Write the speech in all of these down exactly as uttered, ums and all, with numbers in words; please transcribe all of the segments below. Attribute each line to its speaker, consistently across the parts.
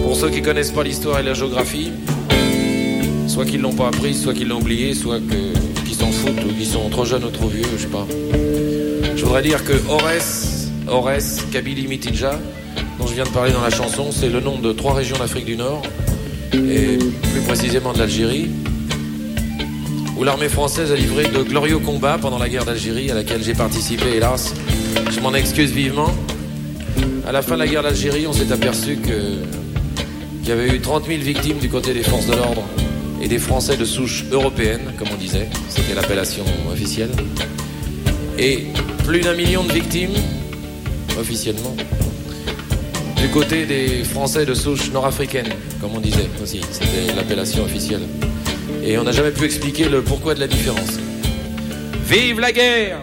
Speaker 1: Pour ceux qui connaissent pas l'histoire et la géographie, soit qu'ils l'ont pas appris, soit qu'ils l'ont oublié, soit que, qu'ils s'en foutent ou qu'ils sont trop jeunes ou trop vieux, je sais pas. Je voudrais dire que Ores, Ores, Kabylie, Mitidja, dont je viens de parler dans la chanson, c'est le nom de trois régions d'Afrique du Nord, et plus précisément de l'Algérie, où l'armée française a livré de glorieux combats pendant la guerre d'Algérie, à laquelle j'ai participé, hélas. Je m'en excuse vivement. À la fin de la guerre d'Algérie, on s'est aperçu que, qu'il y avait eu trente mille victimes du côté des forces de l'ordre et des Français de souche européenne, comme on disait. C'était l'appellation officielle. Et plus d'un million de victimes, officiellement, du côté des Français de souche nord-africaine, comme on disait aussi. C'était l'appellation officielle. Et on n'a jamais pu expliquer le pourquoi de la différence. Vive la guerre!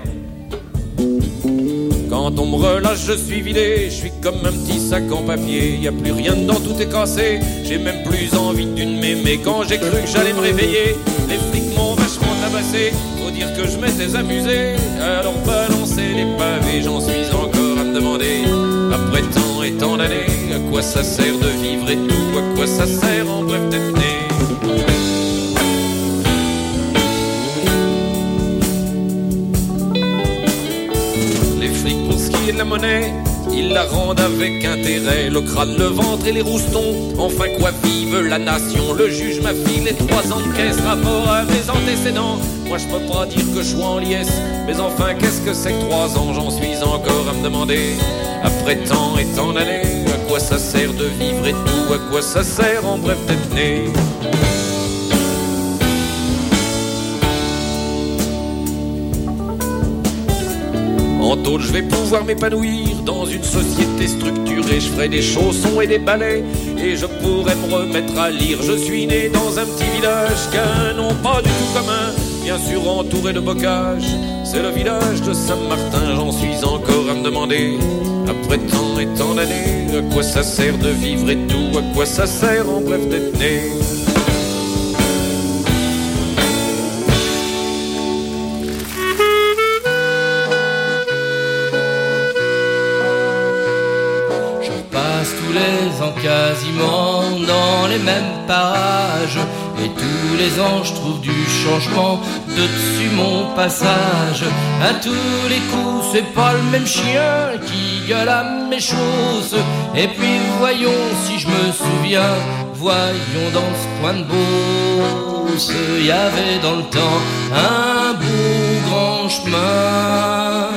Speaker 1: Quand on me relâche, je suis vidé. Je suis comme un petit sac en papier. Y a plus rien dedans, tout est cassé. J'ai même plus envie d'une m'aimer. Quand j'ai cru que j'allais me réveiller, les flics m'ont vachement tabassé. Faut dire que je m'étais amusé. Alors balancer les pavés, j'en suis encore à me demander. Après tant et tant d'années, à quoi ça sert de vivre et tout? À quoi ça sert en bref d'être né? De la monnaie, ils la rendent avec intérêt. Le crâne, le ventre et les roustons. Enfin quoi, vive la nation. Le juge m'a filé trois ans de caisse, rapport à mes antécédents. Moi je peux pas dire que je sois en liesse, mais enfin qu'est-ce que c'est que trois ans? J'en suis encore à me demander. Après tant et tant d'années, à quoi ça sert de vivre et tout? À quoi ça sert en bref d'être né? En tôle, je vais pouvoir m'épanouir dans une société structurée. Je ferai des chaussons et des balais et je pourrai me remettre à lire. Je suis né dans un petit village qui a un nom pas du tout commun, bien sûr entouré de bocage. C'est le village de Saint-Martin. J'en suis encore à me demander, après tant et tant d'années, à quoi ça sert de vivre et tout? À quoi ça sert en bref d'être né?
Speaker 2: Quasiment dans les mêmes parages, et tous les ans je trouve du changement de dessus mon passage. À tous les coups c'est pas le même chien qui gueule à mes choses. Et puis voyons si je me souviens, voyons dans ce coin de Beauce, il y avait dans le temps un beau grand chemin.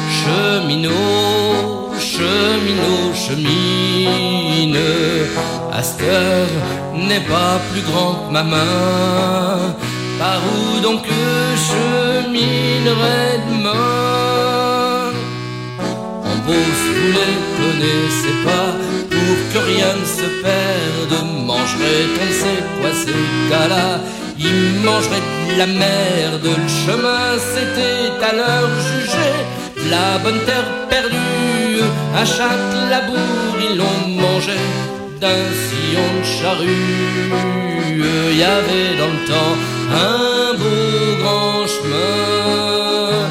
Speaker 2: Cheminot, cheminot, chemine, à cette heure n'est pas plus grand que ma main. Par où donc je cheminerai demain? En Beauce vous les connaissez pas, pour que rien ne se perde. Mangerait on ne sait quoi ces gars-là, ils mangeraient de la merde. Le chemin c'était à leur juger la bonne terre perdue. À chaque labour ils l'ont mangé d'un sillon de charrue. Il y avait dans le temps un beau grand chemin.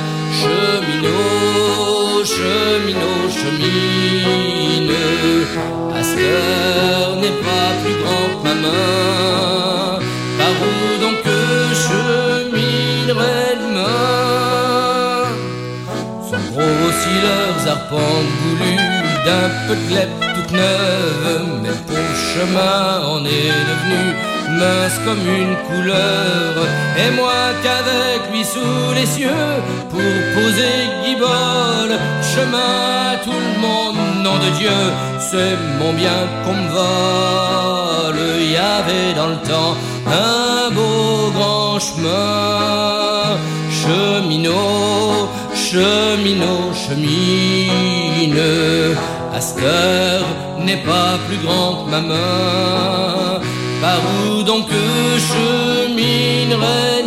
Speaker 2: Cheminot, cheminot, chemine, à cette heure n'est pas plus grand que ma main. Par où donc je cheminerai demain? Sont gros aussi leurs arpents goulus d'un peu de glèbe toute neuve, mais le pauvre chemin en est devenu mince comme une couleur. Et moi qu'avec lui sous les cieux pour poser guibole, chemin à tout le monde, nom de Dieu, c'est mon bien qu'on me vole. Il y avait dans le temps un beau grand chemin. Cheminot, cheminot, chemine, à cette heure n'est pas plus grand que ma main. Par où donc je cheminerai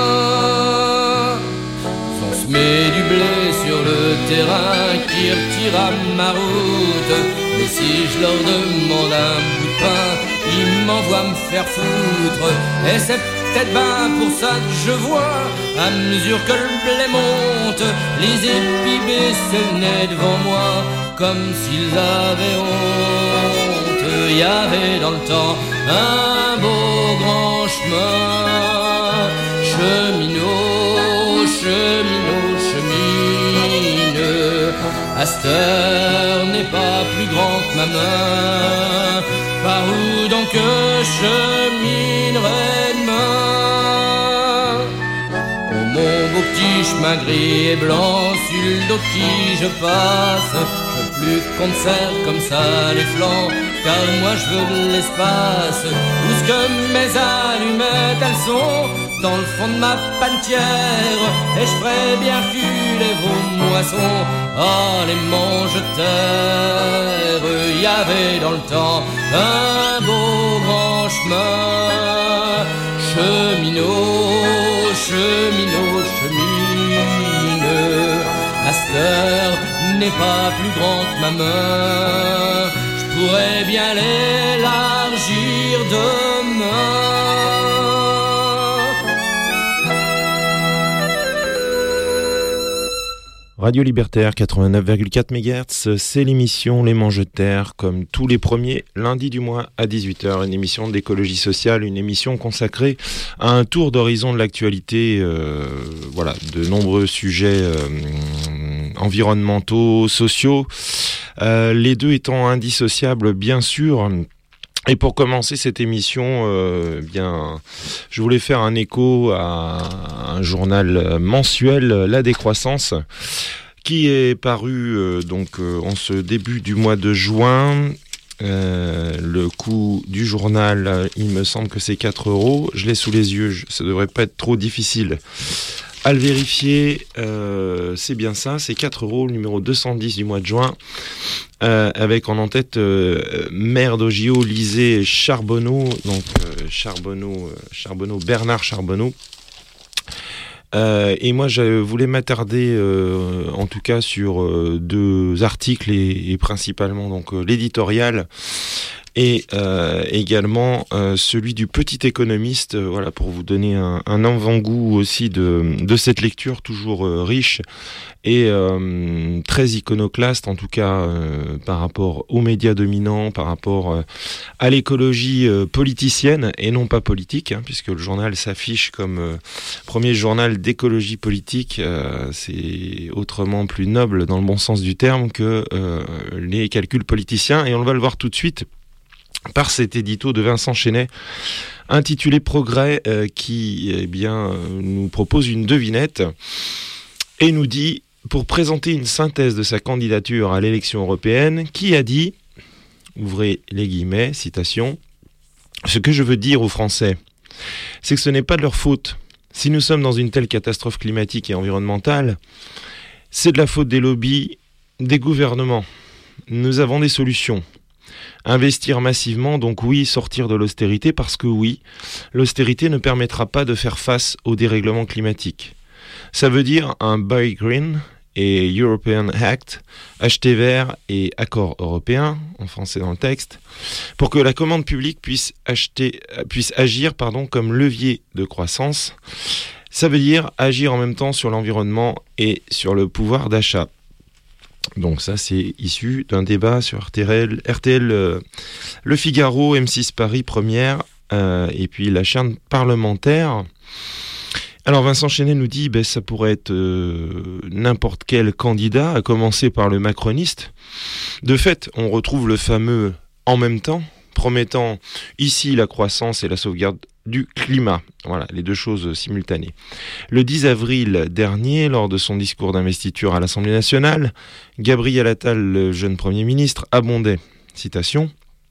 Speaker 2: demain? On se met du blé sur le terrain qui retire à ma route, mais si je leur demande un bout de pain, ils m'envoient me faire foutre. Et c'est peut-être ben pour ça que je vois, à mesure que le blé monte, les épis baisser le nez devant moi, comme s'ils avaient honte. Il y avait dans le temps un beau grand chemin. Cheminot, cheminot, chemine, à cette heure n'est pas plus grand que ma main. Par où donc je cheminerai demain? Oh mon beau petit chemin gris et blanc, sur le dos qui je passe, je veux plus qu'on me serre comme ça les flancs, car moi je veux de l'espace. Où ce que mes allumettes elles sont, dans le fond de ma panetière, et je ferai bien reculer vos moissons. Ah, les mangeteurs, il y avait dans le temps un beau grand chemin. Cheminot, cheminot, chemine, à cette heure n'est pas plus grand que ma main. Je pourrais bien l'élargir demain.
Speaker 3: Radio Libertaire quatre-vingt-neuf virgule quatre mégahertz, c'est l'émission Les Mangeteurs, comme tous les premiers lundis du mois à dix-huit heures, une émission d'écologie sociale, une émission consacrée à un tour d'horizon de l'actualité, euh, voilà, de nombreux sujets euh, environnementaux, sociaux, euh, les deux étant indissociables bien sûr. Et pour commencer cette émission, euh, bien, je voulais faire un écho à un journal mensuel, La Décroissance, qui est paru euh, donc euh, en ce début du mois de juin. Euh, le coût du journal, il me semble que c'est quatre euros. Je l'ai sous les yeux, je, ça devrait pas être trop difficile à le vérifier. Euh, c'est bien ça, c'est quatre euros, le numéro deux cent dix du mois de juin. Euh, avec en en-tête euh, maire d'Ogio, Lisée Charbonneau, donc euh, Charbonneau, euh, Charbonneau, Bernard Charbonneau. Euh, et moi, je voulais m'attarder, euh, en tout cas, sur euh, deux articles et, et principalement donc euh, l'éditorial et euh, également euh, celui du Petit Économiste. Euh, voilà, pour vous donner un, un avant-goût aussi de, de cette lecture toujours euh, riche et euh, très iconoclaste, en tout cas euh, par rapport aux médias dominants, par rapport euh, à l'écologie euh, politicienne et non pas politique, hein, puisque le journal s'affiche comme euh, premier journal d'écologie politique. Euh, c'est autrement plus noble dans le bon sens du terme que euh, les calculs politiciens, et on va le voir tout de suite par cet édito de Vincent Chenet intitulé Progrès, euh, qui eh bien, euh, nous propose une devinette et nous dit: pour présenter une synthèse de sa candidature à l'élection européenne, qui a dit, ouvrez les guillemets, citation, ce que je veux dire aux Français, c'est que ce n'est pas de leur faute. Si nous sommes dans une telle catastrophe climatique et environnementale, c'est de la faute des lobbies, des gouvernements. Nous avons des solutions. Investir massivement, donc oui, sortir de l'austérité, parce que oui, l'austérité ne permettra pas de faire face au dérèglement climatique. Ça veut dire un Buy Green et European Act, acheter vert et accord européen, en français dans le texte, pour que la commande publique puisse, acheter, puisse agir pardon, comme levier de croissance. Ça veut dire agir en même temps sur l'environnement et sur le pouvoir d'achat. Donc ça, c'est issu d'un débat sur R T L, R T L euh, Le Figaro, M six Paris Première, euh, et puis la chaîne parlementaire. Alors Vincent Chenet nous dit, ben, ça pourrait être euh, n'importe quel candidat, à commencer par le macroniste. De fait, on retrouve le fameux « en même temps », promettant ici la croissance et la sauvegarde du climat. Voilà, les deux choses simultanées. Le dix avril dernier, lors de son discours d'investiture à l'Assemblée nationale, Gabriel Attal, le jeune Premier ministre, abondait, citation,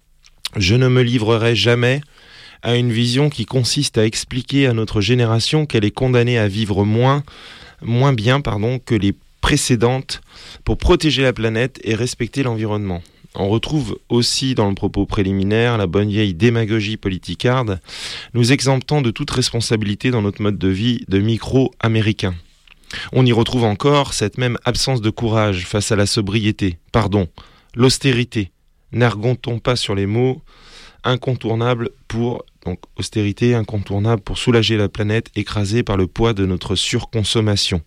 Speaker 3: « Je ne me livrerai jamais à une vision qui consiste à expliquer à notre génération qu'elle est condamnée à vivre moins, moins bien pardon, que les précédentes pour protéger la planète et respecter l'environnement. » On retrouve aussi dans le propos préliminaire la bonne vieille démagogie politicarde, nous exemptant de toute responsabilité dans notre mode de vie de micro-américain. On y retrouve encore cette même absence de courage face à la sobriété, pardon, l'austérité. N'argontons pas sur les mots, incontournable pour, donc austérité, incontournable pour soulager la planète écrasée par le poids de notre surconsommation.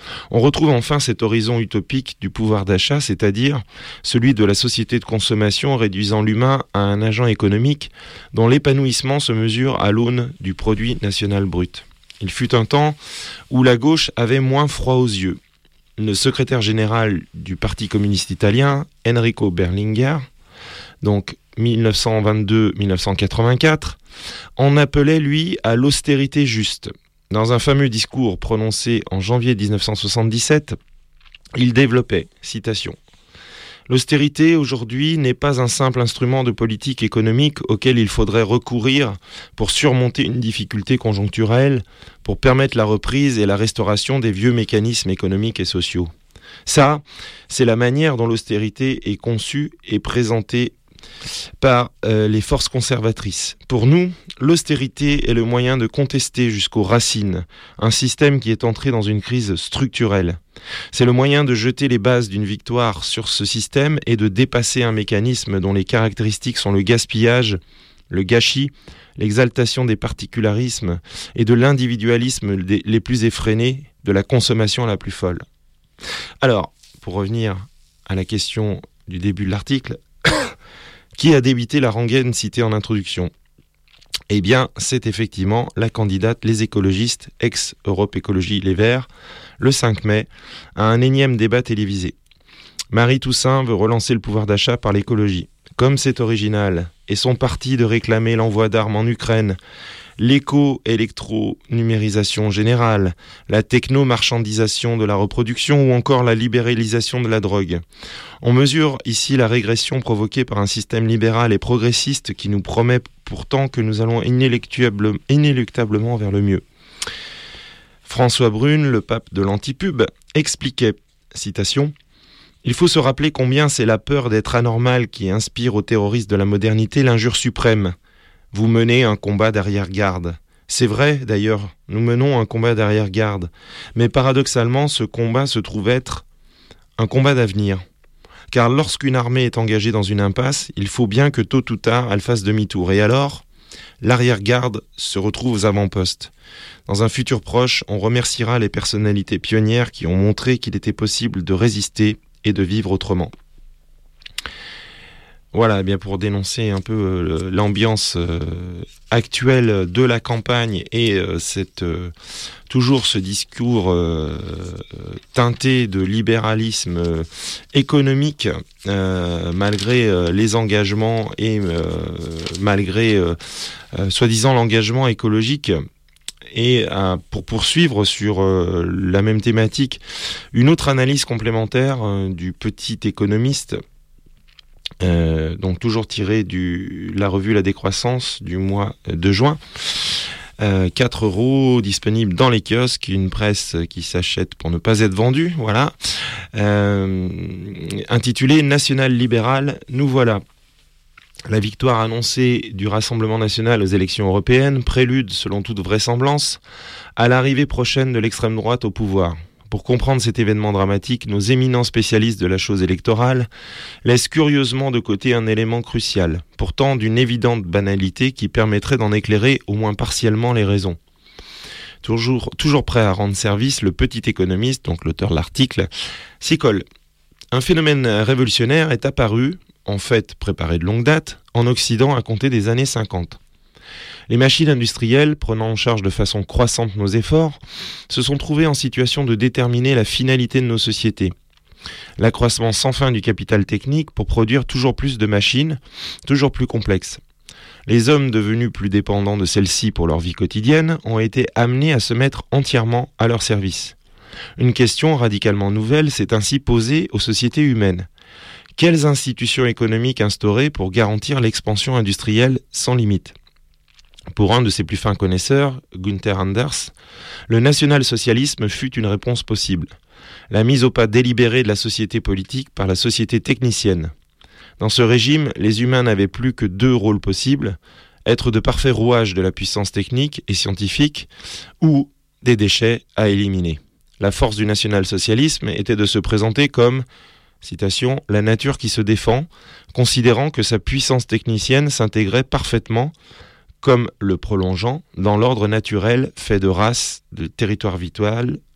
Speaker 3: On retrouve enfin cet horizon utopique du pouvoir d'achat, c'est-à-dire celui de la société de consommation réduisant l'humain à un agent économique dont l'épanouissement se mesure à l'aune du produit national brut. Il fut un temps où la gauche avait moins froid aux yeux. Le secrétaire général du Parti communiste italien, Enrico Berlinguer, donc mille neuf cent vingt-deux à mille neuf cent quatre-vingt-quatre, en appelait, lui, à l'austérité juste. Dans un fameux discours prononcé en janvier dix-neuf cent soixante-dix-sept, il développait, citation, « L'austérité, aujourd'hui, n'est pas un simple instrument de politique économique auquel il faudrait recourir pour surmonter une difficulté conjoncturelle, pour permettre la reprise et la restauration des vieux mécanismes économiques et sociaux. Ça, c'est la manière dont l'austérité est conçue et présentée par euh, les forces conservatrices. Pour nous, l'austérité est le moyen de contester jusqu'aux racines un système qui est entré dans une crise structurelle. C'est le moyen de jeter les bases d'une victoire sur ce système et de dépasser un mécanisme dont les caractéristiques sont le gaspillage, le gâchis, l'exaltation des particularismes et de l'individualisme les plus effrénés, de la consommation la plus folle. » Alors, pour revenir à la question du début de l'article, qui a débité la rengaine citée en introduction ? Eh bien, c'est effectivement la candidate Les Écologistes, ex-Europe Écologie Les Verts, le cinq mai, à un énième débat télévisé. Marie Toussaint veut relancer le pouvoir d'achat par l'écologie. Comme c'est original, et son parti de réclamer l'envoi d'armes en Ukraine, l'éco-électro-numérisation générale, la techno-marchandisation de la reproduction ou encore la libéralisation de la drogue. On mesure ici la régression provoquée par un système libéral et progressiste qui nous promet pourtant que nous allons inéluctable, inéluctablement vers le mieux. François Brune, le pape de l'antipub, expliquait, citation, « Il faut se rappeler combien c'est la peur d'être anormal qui inspire aux terroristes de la modernité l'injure suprême. Vous menez un combat d'arrière-garde. C'est vrai, d'ailleurs, nous menons un combat d'arrière-garde. Mais paradoxalement, ce combat se trouve être un combat d'avenir. Car lorsqu'une armée est engagée dans une impasse, il faut bien que tôt ou tard, elle fasse demi-tour. Et alors, l'arrière-garde se retrouve aux avant-postes. Dans un futur proche, on remerciera les personnalités pionnières qui ont montré qu'il était possible de résister et de vivre autrement. » Voilà, eh bien pour dénoncer un peu euh, l'ambiance euh, actuelle de la campagne et euh, cette, euh, toujours ce discours euh, teinté de libéralisme euh, économique, euh, malgré euh, les engagements et euh, malgré euh, euh, soi-disant l'engagement écologique. Et euh, pour poursuivre sur euh, la même thématique, une autre analyse complémentaire euh, du petit économiste, Euh, donc toujours tiré de la revue La Décroissance du mois de juin. Euh, quatre euros disponible dans les kiosques, une presse qui s'achète pour ne pas être vendue, voilà. Euh, intitulé National libéral, nous voilà. La victoire annoncée du Rassemblement national aux élections européennes prélude, selon toute vraisemblance, à l'arrivée prochaine de l'extrême droite au pouvoir. Pour comprendre cet événement dramatique, nos éminents spécialistes de la chose électorale laissent curieusement de côté un élément crucial, pourtant d'une évidente banalité qui permettrait d'en éclairer au moins partiellement les raisons. Toujours, toujours prêt à rendre service, le petit économiste, donc l'auteur de l'article, s'y colle. Un phénomène révolutionnaire est apparu, en fait préparé de longue date, en Occident à compter des années cinquante. Les machines industrielles, prenant en charge de façon croissante nos efforts, se sont trouvées en situation de déterminer la finalité de nos sociétés. L'accroissement sans fin du capital technique pour produire toujours plus de machines, toujours plus complexes. Les hommes devenus plus dépendants de celles-ci pour leur vie quotidienne ont été amenés à se mettre entièrement à leur service. Une question radicalement nouvelle s'est ainsi posée aux sociétés humaines. Quelles institutions économiques instaurer pour garantir l'expansion industrielle sans limite ? Pour un de ses plus fins connaisseurs, Günther Anders, le national-socialisme fut une réponse possible. La mise au pas délibérée de la société politique par la société technicienne. Dans ce régime, les humains n'avaient plus que deux rôles possibles, être de parfaits rouages de la puissance technique et scientifique, ou des déchets à éliminer. La force du national-socialisme était de se présenter comme, citation, la nature qui se défend, considérant que sa puissance technicienne s'intégrait parfaitement comme le prolongeant, dans l'ordre naturel fait de race, de territoire vital,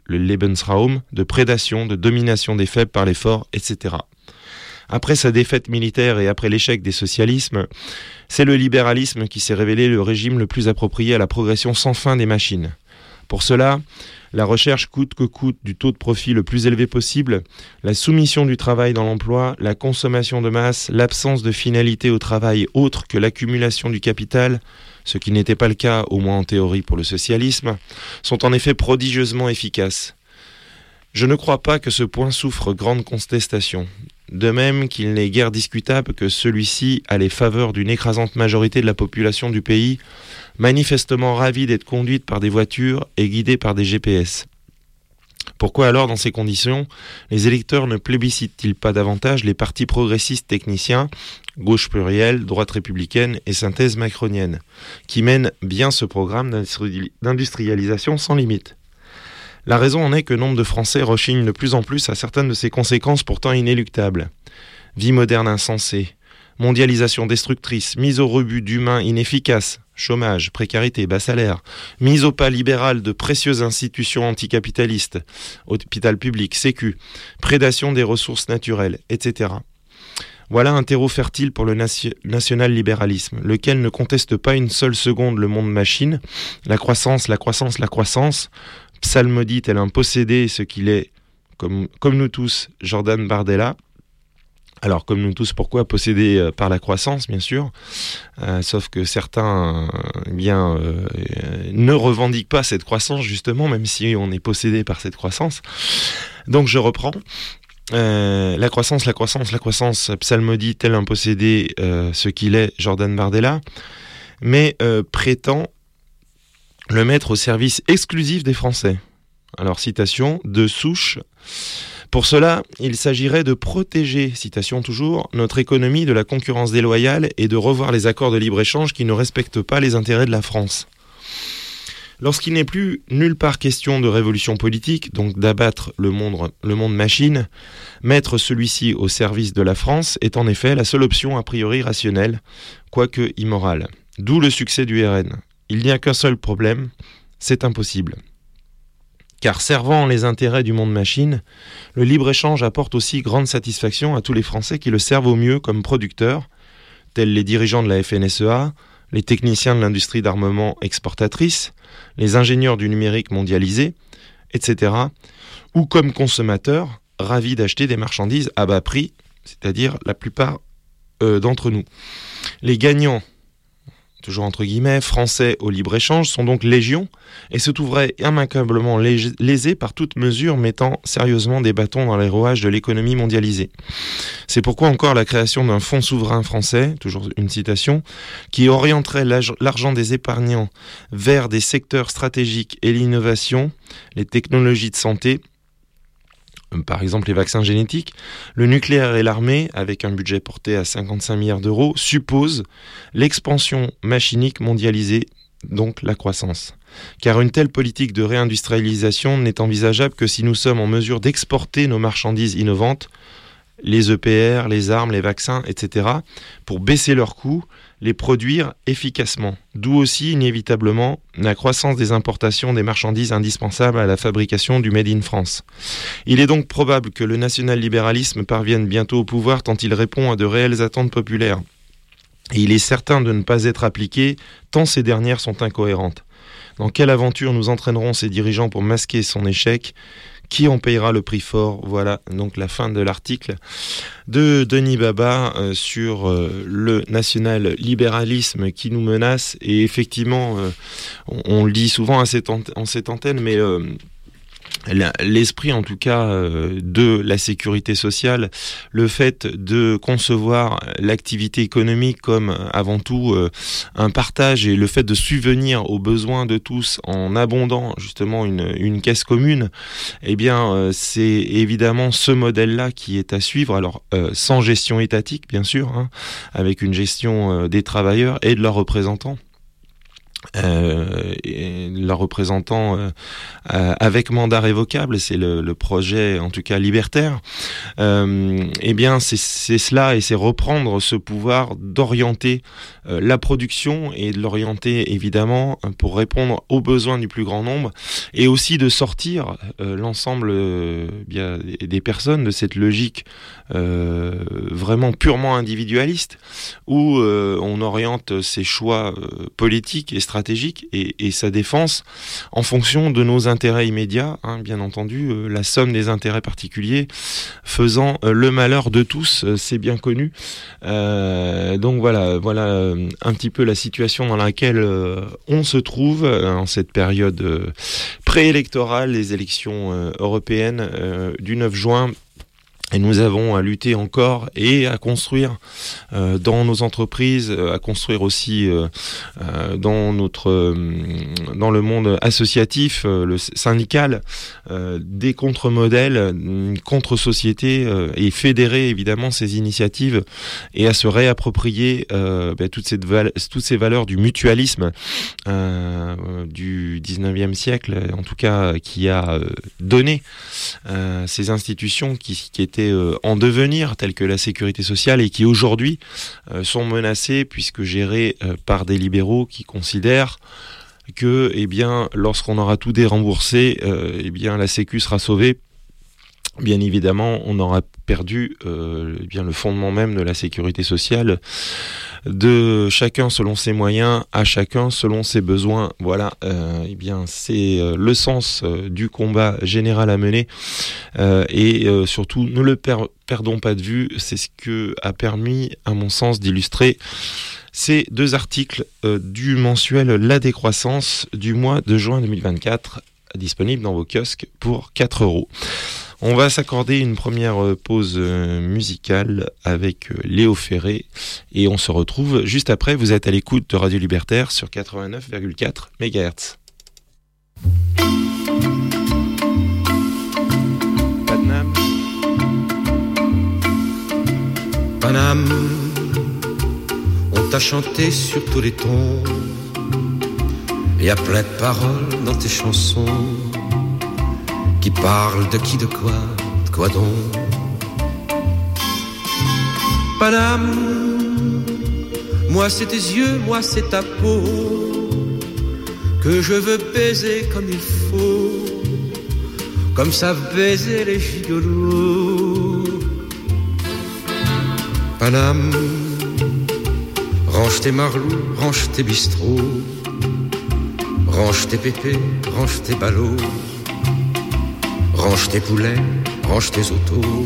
Speaker 3: le Lebensraum, de prédation, de domination des faibles par les forts, et cetera. Après sa défaite militaire et après l'échec des socialismes, c'est le libéralisme qui s'est révélé le régime le plus approprié à la progression sans fin des machines. Pour cela, la recherche coûte que coûte du taux de profit le plus élevé possible, la soumission du travail dans l'emploi, la consommation de masse, l'absence de finalité au travail autre que l'accumulation du capital, ce qui n'était pas le cas, au moins en théorie, pour le socialisme, sont en effet prodigieusement efficaces. Je ne crois pas que ce point souffre grande contestation. De même qu'il n'est guère discutable que celui-ci a les faveurs d'une écrasante majorité de la population du pays, manifestement ravie d'être conduite par des voitures et guidée par des G P S. Pourquoi alors, dans ces conditions, les électeurs ne plébiscitent-ils pas davantage les partis progressistes techniciens, gauche plurielle, droite républicaine et synthèse macronienne, qui mènent bien ce programme d'industrialisation sans limite ? La raison en est que nombre de Français rechignent de plus en plus à certaines de ces conséquences pourtant inéluctables. Vie moderne insensée, mondialisation destructrice, mise au rebut d'humains inefficaces, chômage, précarité, bas salaire, mise au pas libéral de précieuses institutions anticapitalistes, hôpital public, sécu, prédation des ressources naturelles, et cetera. Voilà un terreau fertile pour le nation- national-libéralisme, lequel ne conteste pas une seule seconde le monde machine, la croissance, la croissance, la croissance, psalmodie tel un possédé, ce qu'il est, comme, comme nous tous, Jordan Bardella. Alors, comme nous tous, pourquoi possédé euh, par la croissance, bien sûr, euh, sauf que certains euh, eh bien, euh, euh, ne revendiquent pas cette croissance, justement, même si on est possédé par cette croissance. Donc, je reprends. Euh, la croissance, la croissance, la croissance, psalmodie tel un possédé, euh, ce qu'il est, Jordan Bardella, mais euh, prétend le mettre au service exclusif des Français. Alors, citation, de souche. Pour cela, il s'agirait de protéger, citation toujours, notre économie de la concurrence déloyale et de revoir les accords de libre-échange qui ne respectent pas les intérêts de la France. Lorsqu'il n'est plus nulle part question de révolution politique, donc d'abattre le monde, le monde machine, mettre celui-ci au service de la France est en effet la seule option a priori rationnelle, quoique immorale. D'où le succès du R N. Il n'y a qu'un seul problème, c'est impossible. Car servant les intérêts du monde machine, le libre-échange apporte aussi grande satisfaction à tous les Français qui le servent au mieux comme producteurs, tels les dirigeants de la F N S E A, les techniciens de l'industrie d'armement exportatrice, les ingénieurs du numérique mondialisé, et cetera, ou comme consommateurs, ravis d'acheter des marchandises à bas prix, c'est-à-dire la plupart euh, d'entre nous. Les gagnants, toujours entre guillemets, français au libre-échange, sont donc légion et se trouveraient immanquablement lésés par toute mesure mettant sérieusement des bâtons dans les rouages de l'économie mondialisée. C'est pourquoi encore la création d'un fonds souverain français, toujours une citation, qui orienterait l'argent des épargnants vers des secteurs stratégiques et l'innovation, les technologies de santé, par exemple les vaccins génétiques, le nucléaire et l'armée, avec un budget porté à cinquante-cinq milliards d'euros, suppose l'expansion machinique mondialisée, donc la croissance. Car une telle politique de réindustrialisation n'est envisageable que si nous sommes en mesure d'exporter nos marchandises innovantes, les E P R, les armes, les vaccins, et cetera, pour baisser leurs coûts, les produire efficacement. D'où aussi, inévitablement, la croissance des importations des marchandises indispensables à la fabrication du Made in France. Il est donc probable que le national-libéralisme parvienne bientôt au pouvoir tant il répond à de réelles attentes populaires. Et il est certain de ne pas être appliqué tant ces dernières sont incohérentes. Dans quelle aventure nous entraîneront ces dirigeants pour masquer son échec ? Qui en payera le prix fort ? Voilà donc la fin de l'article de Denis Baba euh, sur euh, le national-libéralisme qui nous menace. Et effectivement, euh, on, on le dit souvent à cette ant- en cette antenne, mais euh, l'esprit en tout cas euh, de la sécurité sociale, le fait de concevoir l'activité économique comme avant tout euh, un partage et le fait de subvenir aux besoins de tous en abondant justement une, une caisse commune, eh bien euh, c'est évidemment ce modèle-là qui est à suivre, alors euh, sans gestion étatique bien sûr, hein, avec une gestion euh, des travailleurs et de leurs représentants. Euh, et la représentant euh, euh, avec mandat révocable, c'est le, le projet en tout cas libertaire, euh, eh bien c'est, c'est cela, et c'est reprendre ce pouvoir d'orienter euh, la production et de l'orienter évidemment pour répondre aux besoins du plus grand nombre, et aussi de sortir euh, l'ensemble euh, bien des personnes de cette logique euh, vraiment purement individualiste où euh, on oriente ses choix euh, politiques et stratégiques stratégique et, et sa défense en fonction de nos intérêts immédiats, hein, bien entendu, euh, la somme des intérêts particuliers faisant euh, le malheur de tous, euh, c'est bien connu. Euh, donc voilà, voilà euh, un petit peu la situation dans laquelle euh, on se trouve euh, en cette période euh, préélectorale, les élections euh, européennes euh, du neuf juin. Et nous avons à lutter encore et à construire euh, dans nos entreprises, à construire aussi euh, euh, dans notre euh, dans le monde associatif, euh, le syndical, euh, des contre-modèles, une contre-société euh, et fédérer évidemment ces initiatives et à se réapproprier euh, bah, toutes, cette val- toutes ces valeurs du mutualisme euh, du dix-neuvième siècle, en tout cas qui a euh, donné euh, ces institutions qui, qui étaient en devenir, telles que la sécurité sociale, et qui aujourd'hui euh, sont menacées puisque gérées euh, par des libéraux qui considèrent que, eh bien, lorsqu'on aura tout déremboursé, euh, eh bien, la Sécu sera sauvée. Bien évidemment, on aura perdu euh, eh bien le fondement même de la sécurité sociale, de chacun selon ses moyens, à chacun selon ses besoins. Voilà, euh, eh bien c'est euh, le sens euh, du combat général à mener, euh, et euh, surtout ne le per- perdons pas de vue. C'est ce que a permis, à mon sens, d'illustrer ces deux articles euh, du mensuel La Décroissance du mois de juin deux mille vingt-quatre, disponible dans vos kiosques pour quatre euros. On va s'accorder une première pause musicale avec Léo Ferré et on se retrouve juste après. Vous êtes à l'écoute de Radio Libertaire sur quatre-vingt-neuf virgule quatre mégahertz. Paname.
Speaker 4: Paname, on t'a chanté sur tous les tons. Il y a plein de paroles dans tes chansons qui parle de qui, de quoi, de quoi donc. Paname, moi c'est tes yeux, moi c'est ta peau que je veux baiser comme il faut, comme savent baiser les gigolos. Paname, range tes marlous, range tes bistrots, range tes pépés, range tes ballots, range tes poulets, range tes autos.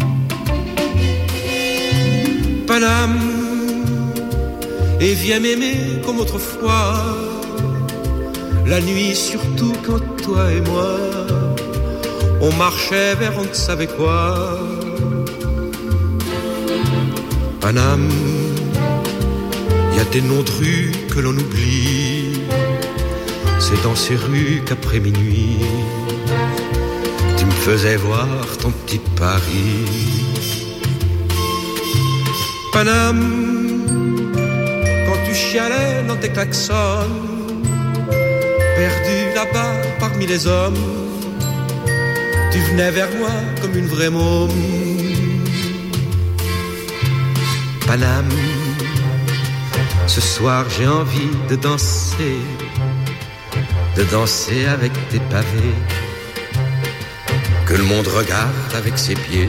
Speaker 4: Paname, et viens m'aimer comme autrefois, la nuit surtout quand toi et moi, on marchait vers on ne savait quoi. Paname, y a des noms de rues que l'on oublie, c'est dans ces rues qu'après minuit tu me faisais voir ton petit Paris. Paname, quand tu chialais dans tes klaxons, perdu là-bas parmi les hommes, tu venais vers moi comme une vraie môme. Paname, ce soir j'ai envie de danser, de danser avec tes pavés, que le monde regarde avec ses pieds.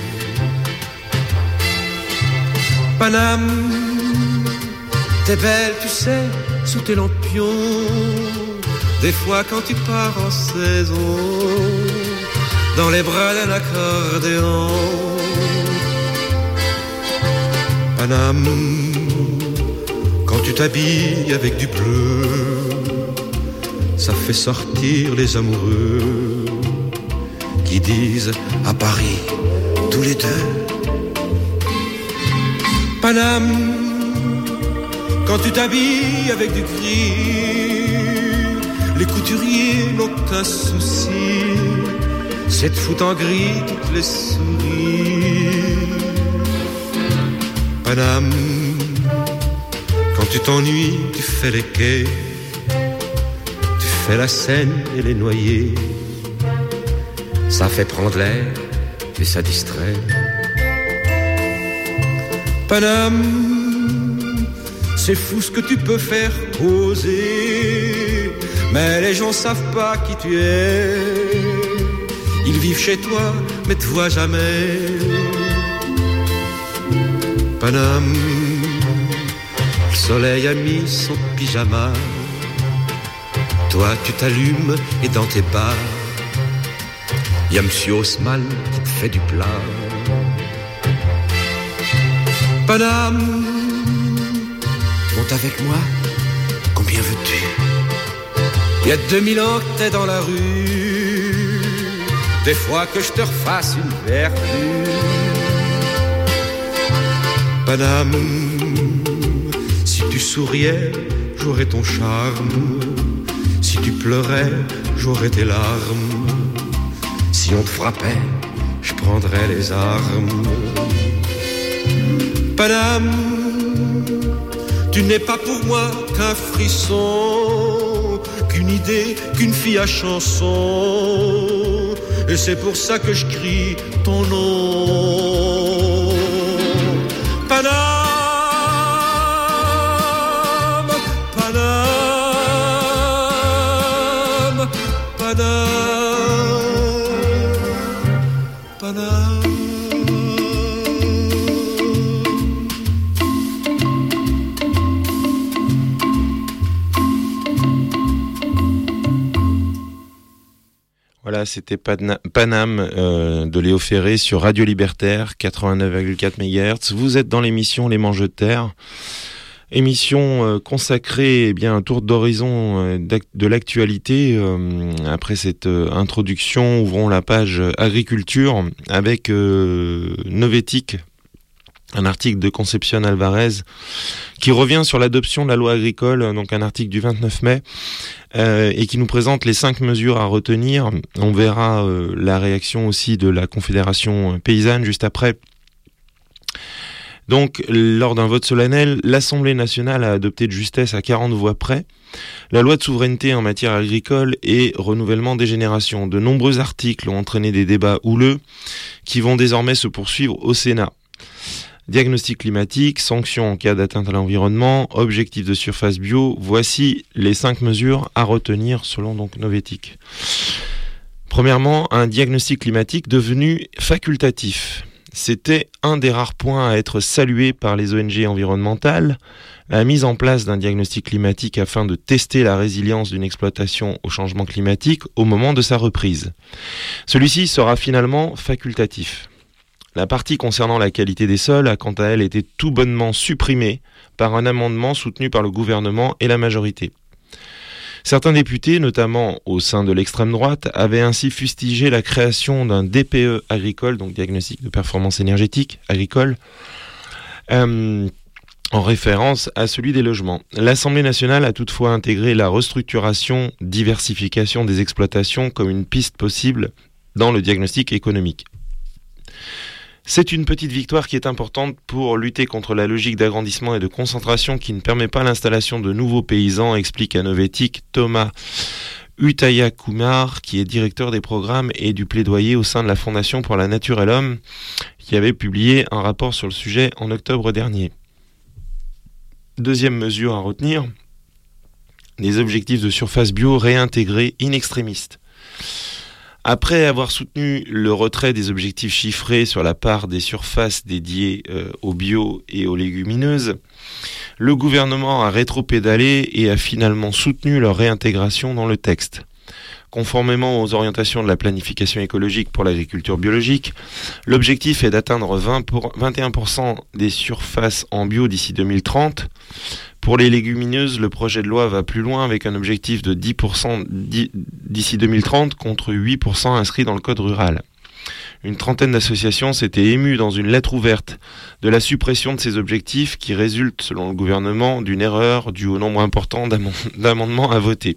Speaker 4: Paname, t'es belle, tu sais, sous tes lampions, des fois quand tu pars en saison, dans les bras d'un accordéon. Paname, quand tu t'habilles avec du bleu, ça fait sortir les amoureux qui disent à Paris tous les deux. Paname, quand tu t'habilles avec du gris, les couturiers n'ont qu'un souci, c'est de foutre en gris toutes les souris. Paname, quand tu t'ennuies, tu fais les quais, fait la Seine et les noyers. Ça fait prendre l'air et ça distrait. Paname, c'est fou ce que tu peux faire oser, mais les gens savent pas qui tu es. Ils vivent chez toi, mais te voient jamais. Paname, le soleil a mis son pyjama. Toi, tu t'allumes et dans tes bars, y'a Monsieur Haussmann qui te fait du plat. Paname, monte avec moi, combien veux-tu? Y'a deux mille ans que t'es dans la rue, des fois que je te refasse une vertu. Paname, si tu souriais, j'aurais ton charme. Si tu pleurais, j'aurais tes larmes. Si on te frappait, je prendrais les armes. Paname, tu n'es pas pour moi qu'un frisson, qu'une idée, qu'une fille à chanson. Et c'est pour ça que je crie ton nom. Paname, Paname, Paname, Paname.
Speaker 3: Voilà, c'était Paname euh, de Léo Ferré sur Radio Libertaire, quatre-vingt-neuf virgule quatre mégahertz. Vous êtes dans l'émission Les Mangeux de Terre, émission euh, consacrée eh bien, à un tour d'horizon euh, de l'actualité. Euh, après cette euh, introduction, ouvrons la page agriculture avec euh, Novétique, un article de Concepción Alvarez qui revient sur l'adoption de la loi agricole, donc un article du vingt-neuf mai, euh, et qui nous présente les cinq mesures à retenir. On verra euh, la réaction aussi de la Confédération paysanne juste après. Donc, lors d'un vote solennel, l'Assemblée nationale a adopté de justesse à quarante voix près la loi de souveraineté en matière agricole et renouvellement des générations. De nombreux articles ont entraîné des débats houleux qui vont désormais se poursuivre au Sénat. Diagnostic climatique, sanctions en cas d'atteinte à l'environnement, objectifs de surface bio, voici les cinq mesures à retenir selon donc Novétique. Premièrement, un diagnostic climatique devenu facultatif. C'était un des rares points à être salué par les O N G environnementales, la mise en place d'un diagnostic climatique afin de tester la résilience d'une exploitation au changement climatique au moment de sa reprise. Celui-ci sera finalement facultatif. La partie concernant la qualité des sols a quant à elle été tout bonnement supprimée par un amendement soutenu par le gouvernement et la majorité. Certains députés, notamment au sein de l'extrême droite, avaient ainsi fustigé la création d'un D P E agricole, donc diagnostic de performance énergétique agricole, euh, en référence à celui des logements. L'Assemblée nationale a toutefois intégré la restructuration, diversification des exploitations comme une piste possible dans le diagnostic économique. C'est une petite victoire qui est importante pour lutter contre la logique d'agrandissement et de concentration qui ne permet pas l'installation de nouveaux paysans, explique à Novétique Thomas Utaya Kumar, qui est directeur des programmes et du plaidoyer au sein de la Fondation pour la Nature et l'Homme, qui avait publié un rapport sur le sujet en octobre dernier. Deuxième mesure à retenir, des objectifs de surface bio réintégrés in extremis. Après avoir soutenu le retrait des objectifs chiffrés sur la part des surfaces dédiées euh, au bio et aux légumineuses, le gouvernement a rétropédalé et a finalement soutenu leur réintégration dans le texte. Conformément aux orientations de la planification écologique pour l'agriculture biologique, l'objectif est d'atteindre vingt pour, vingt et un pour cent des surfaces en bio d'ici deux mille trente. Pour les légumineuses, le projet de loi va plus loin avec un objectif de dix pour cent d'ici deux mille trente contre huit pour cent inscrits dans le code rural. Une trentaine d'associations s'étaient émues dans une lettre ouverte de la suppression de ces objectifs qui résulte, selon le gouvernement, d'une erreur due au nombre important d'amendements à voter.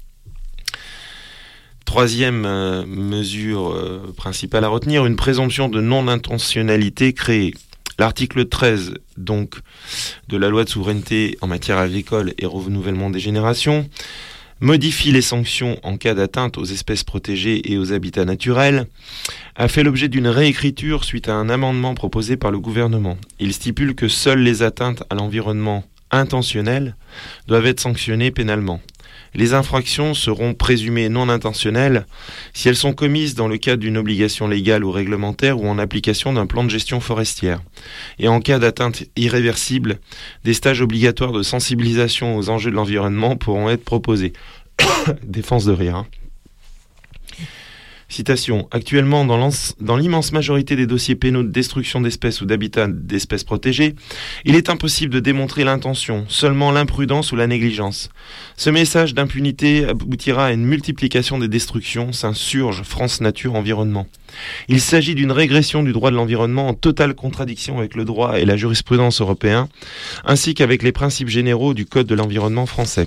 Speaker 3: Troisième euh, mesure euh, principale à retenir, une présomption de non-intentionnalité créée. L'article treize, donc, de la loi de souveraineté en matière agricole et renouvellement des générations, modifie les sanctions en cas d'atteinte aux espèces protégées et aux habitats naturels, a fait l'objet d'une réécriture suite à un amendement proposé par le gouvernement. Il stipule que seules les atteintes à l'environnement intentionnelles doivent être sanctionnées pénalement. Les infractions seront présumées non intentionnelles si elles sont commises dans le cadre d'une obligation légale ou réglementaire ou en application d'un plan de gestion forestière. Et en cas d'atteinte irréversible, des stages obligatoires de sensibilisation aux enjeux de l'environnement pourront être proposés. Défense de rire, hein. Citation. Actuellement, dans, dans l'immense majorité des dossiers pénaux de destruction d'espèces ou d'habitats d'espèces protégées, il est impossible de démontrer l'intention, seulement l'imprudence ou la négligence. Ce message d'impunité aboutira à une multiplication des destructions, s'insurge France Nature Environnement. Il s'agit d'une régression du droit de l'environnement en totale contradiction avec le droit et la jurisprudence européen, ainsi qu'avec les principes généraux du Code de l'environnement français.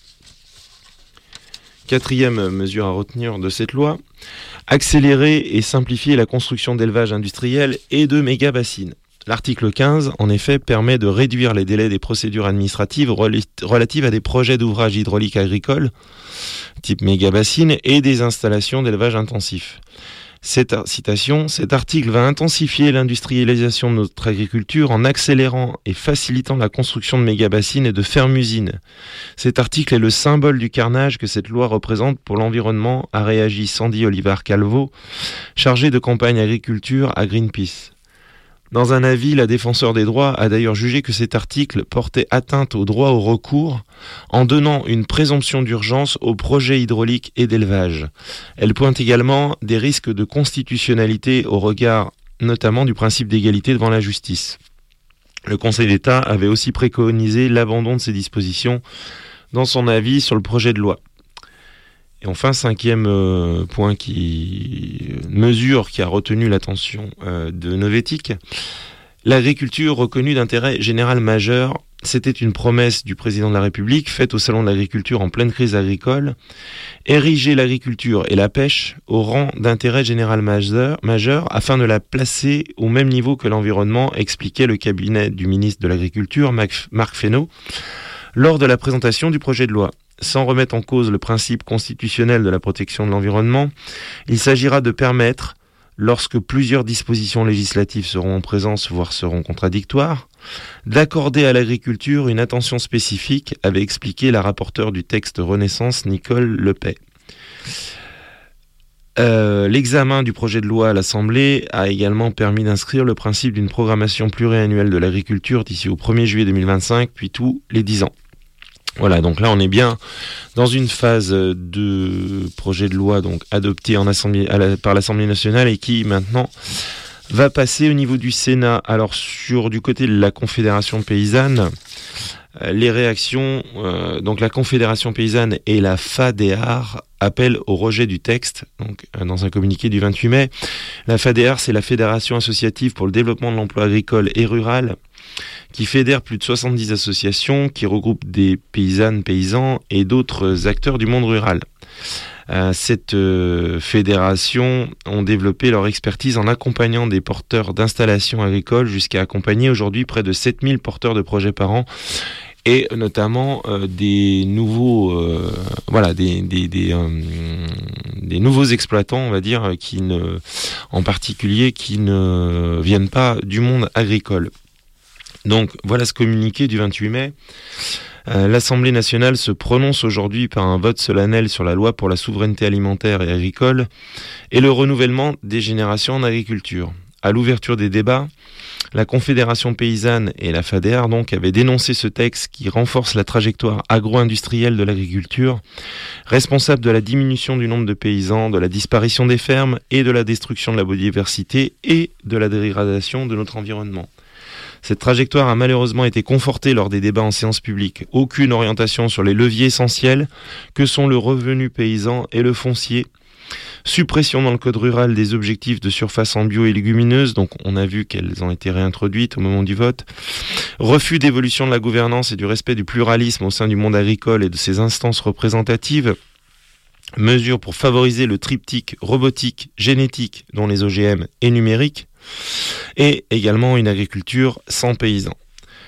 Speaker 3: Quatrième mesure à retenir de cette loi, accélérer et simplifier la construction d'élevages industriels et de méga-bassines. L'article quinze, en effet, permet de réduire les délais des procédures administratives relatives à des projets d'ouvrages hydrauliques agricoles, type méga-bassines, et des installations d'élevage intensif. Cette citation, cet article va intensifier l'industrialisation de notre agriculture en accélérant et facilitant la construction de méga-bassines et de fermes-usines. Cet article est le symbole du carnage que cette loi représente pour l'environnement, a réagi Sandy Olivar-Calvo, chargée de campagne agriculture à Greenpeace. Dans un avis, la défenseur des droits a d'ailleurs jugé que cet article portait atteinte au droit au recours en donnant une présomption d'urgence aux projets hydrauliques et d'élevage. Elle pointe également des risques de constitutionnalité au regard notamment du principe d'égalité devant la justice. Le Conseil d'État avait aussi préconisé l'abandon de ces dispositions dans son avis sur le projet de loi. Et enfin, cinquième euh, point qui mesure qui a retenu l'attention euh, de Novétique, l'agriculture reconnue d'intérêt général majeur. C'était une promesse du président de la République faite au Salon de l'agriculture en pleine crise agricole, ériger l'agriculture et la pêche au rang d'intérêt général majeur, majeur afin de la placer au même niveau que l'environnement, expliquait le cabinet du ministre de l'Agriculture, Marc Fesneau, lors de la présentation du projet de loi. Sans remettre en cause le principe constitutionnel de la protection de l'environnement, il s'agira de permettre, lorsque plusieurs dispositions législatives seront en présence, voire seront contradictoires, d'accorder à l'agriculture une attention spécifique, avait expliqué la rapporteure du texte Renaissance, Nicole Lepay. Euh, l'examen du projet de loi à l'Assemblée a également permis d'inscrire le principe d'une programmation pluriannuelle de l'agriculture d'ici au premier juillet deux mille vingt-cinq, puis tous les dix ans. Voilà, donc là on est bien dans une phase de projet de loi donc adopté en assemblée, à la, par l'Assemblée nationale et qui maintenant va passer au niveau du Sénat. Alors sur du côté de la Confédération paysanne, euh, les réactions, euh, donc la Confédération paysanne et la FADEAR appellent au rejet du texte. Donc euh, dans un communiqué du vingt-huit mai, la FADEAR, c'est la Fédération associative pour le développement de l'emploi agricole et rural, qui fédère plus de soixante-dix associations qui regroupent des paysannes, paysans et d'autres acteurs du monde rural. Euh, cette euh, fédération ont développé leur expertise en accompagnant des porteurs d'installations agricoles jusqu'à accompagner aujourd'hui près de sept mille porteurs de projets par an et notamment euh, des nouveaux euh, voilà des des des, euh, des nouveaux exploitants, on va dire, qui ne en particulier qui ne viennent pas du monde agricole. Donc voilà ce communiqué du vingt-huit mai. Euh, L'Assemblée nationale se prononce aujourd'hui par un vote solennel sur la loi pour la souveraineté alimentaire et agricole et le renouvellement des générations en agriculture. À l'ouverture des débats, la Confédération paysanne et la FADEAR donc avaient dénoncé ce texte qui renforce la trajectoire agro-industrielle de l'agriculture, responsable de la diminution du nombre de paysans, de la disparition des fermes et de la destruction de la biodiversité et de la dégradation de notre environnement. Cette trajectoire a malheureusement été confortée lors des débats en séance publique. Aucune orientation sur les leviers essentiels que sont le revenu paysan et le foncier. Suppression dans le code rural des objectifs de surface en bio et légumineuses, donc on a vu qu'elles ont été réintroduites au moment du vote. Refus d'évolution de la gouvernance et du respect du pluralisme au sein du monde agricole et de ses instances représentatives. Mesures pour favoriser le triptyque robotique, génétique, dont les O G M et numérique. Et également une agriculture sans paysans.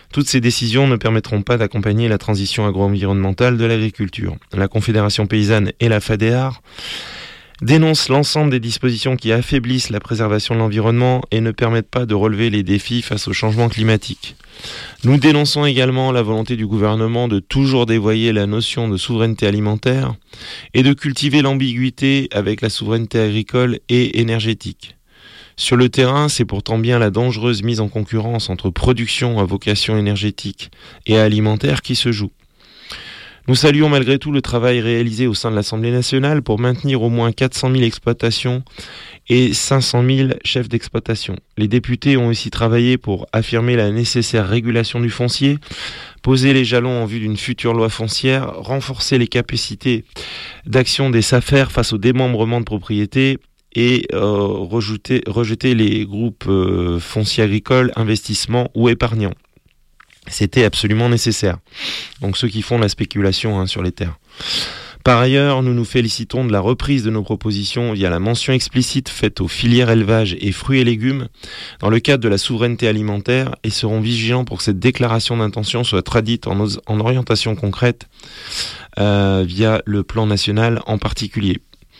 Speaker 3: Toutes ces décisions ne permettront pas d'accompagner la transition agro-environnementale de l'agriculture. La Confédération paysanne et la FADEAR dénoncent l'ensemble des dispositions qui affaiblissent la préservation de l'environnement et ne permettent pas de relever les défis face au changement climatique. Nous dénonçons également la volonté du gouvernement de toujours dévoyer la notion de souveraineté alimentaire et de cultiver l'ambiguïté avec la souveraineté agricole et énergétique. Sur le terrain, c'est pourtant bien la dangereuse mise en concurrence entre production à vocation énergétique et alimentaire qui se joue. Nous saluons malgré tout le travail réalisé au sein de l'Assemblée nationale pour maintenir au moins quatre cent mille exploitations et cinq cent mille chefs d'exploitation. Les députés ont aussi travaillé pour affirmer la nécessaire régulation du foncier, poser les jalons en vue d'une future loi foncière, renforcer les capacités d'action des SAFER face au démembrement de propriétés et euh, rejeter, rejeter les groupes euh, fonciers agricoles, investissements ou épargnants. C'était absolument nécessaire. Donc ceux qui font la spéculation hein, sur les terres. Par ailleurs, nous nous félicitons de la reprise de nos propositions via la mention explicite faite aux filières élevage et fruits et légumes dans le cadre de la souveraineté alimentaire et serons vigilants pour que cette déclaration d'intention soit traduite en, en orientation concrète euh, via le plan national en particulier.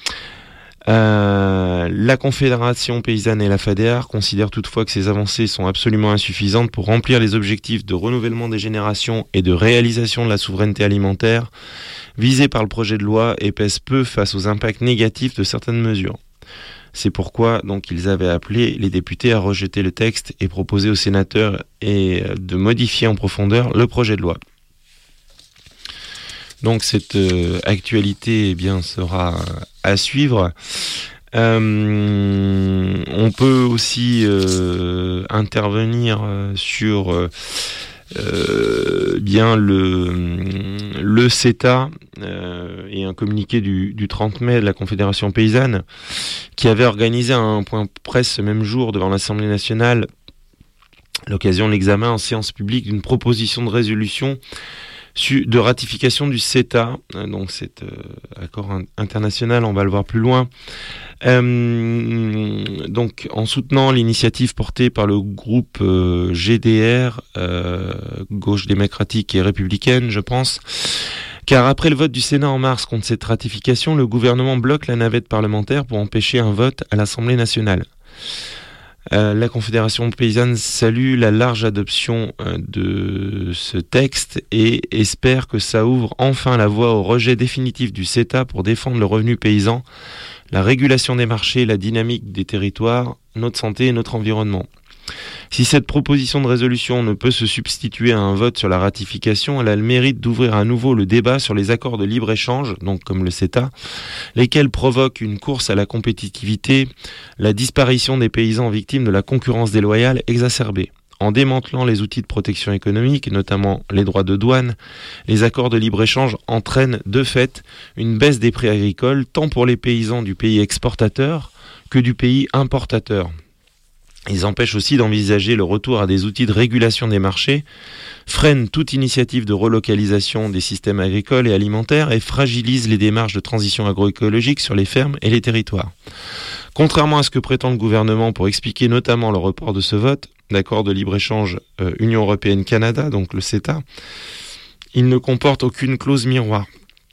Speaker 3: Euh, la Confédération paysanne et la FADEAR considèrent toutefois que ces avancées sont absolument insuffisantes pour remplir les objectifs de renouvellement des générations et de réalisation de la souveraineté alimentaire visés par le projet de loi et pèsent peu face aux impacts négatifs de certaines mesures. C'est pourquoi donc ils avaient appelé les députés à rejeter le texte et proposer aux sénateurs et de modifier en profondeur le projet de loi. Donc cette euh, actualité eh bien, sera à suivre. Euh, on peut aussi euh, intervenir sur euh, euh, bien le, le CETA euh, et un communiqué du, du trente mai de la Confédération paysanne qui avait organisé un point presse ce même jour devant l'Assemblée nationale à l'occasion de l'examen en séance publique d'une proposition de résolution de ratification du CETA, donc cet euh, accord international, on va le voir plus loin. Euh, donc, en soutenant l'initiative portée par le groupe euh, G D R, euh, Gauche démocratique et républicaine, je pense, car après le vote du Sénat en mars contre cette ratification, le gouvernement bloque la navette parlementaire pour empêcher un vote à l'Assemblée nationale. Euh, la Confédération paysanne salue la large adoption euh, de ce texte et espère que ça ouvre enfin la voie au rejet définitif du CETA pour défendre le revenu paysan, la régulation des marchés, la dynamique des territoires, notre santé et notre environnement. Si cette proposition de résolution ne peut se substituer à un vote sur la ratification, elle a le mérite d'ouvrir à nouveau le débat sur les accords de libre-échange, donc comme le CETA, lesquels provoquent une course à la compétitivité, la disparition des paysans victimes de la concurrence déloyale exacerbée. En démantelant les outils de protection économique, notamment les droits de douane, les accords de libre-échange entraînent de fait une baisse des prix agricoles, tant pour les paysans du pays exportateur que du pays importateur. Ils empêchent aussi d'envisager le retour à des outils de régulation des marchés, freinent toute initiative de relocalisation des systèmes agricoles et alimentaires et fragilisent les démarches de transition agroécologique sur les fermes et les territoires. Contrairement à ce que prétend le gouvernement pour expliquer notamment le report de ce vote, d'accord de libre-échange euh, Union européenne-Canada, donc le CETA, il ne comporte aucune clause miroir.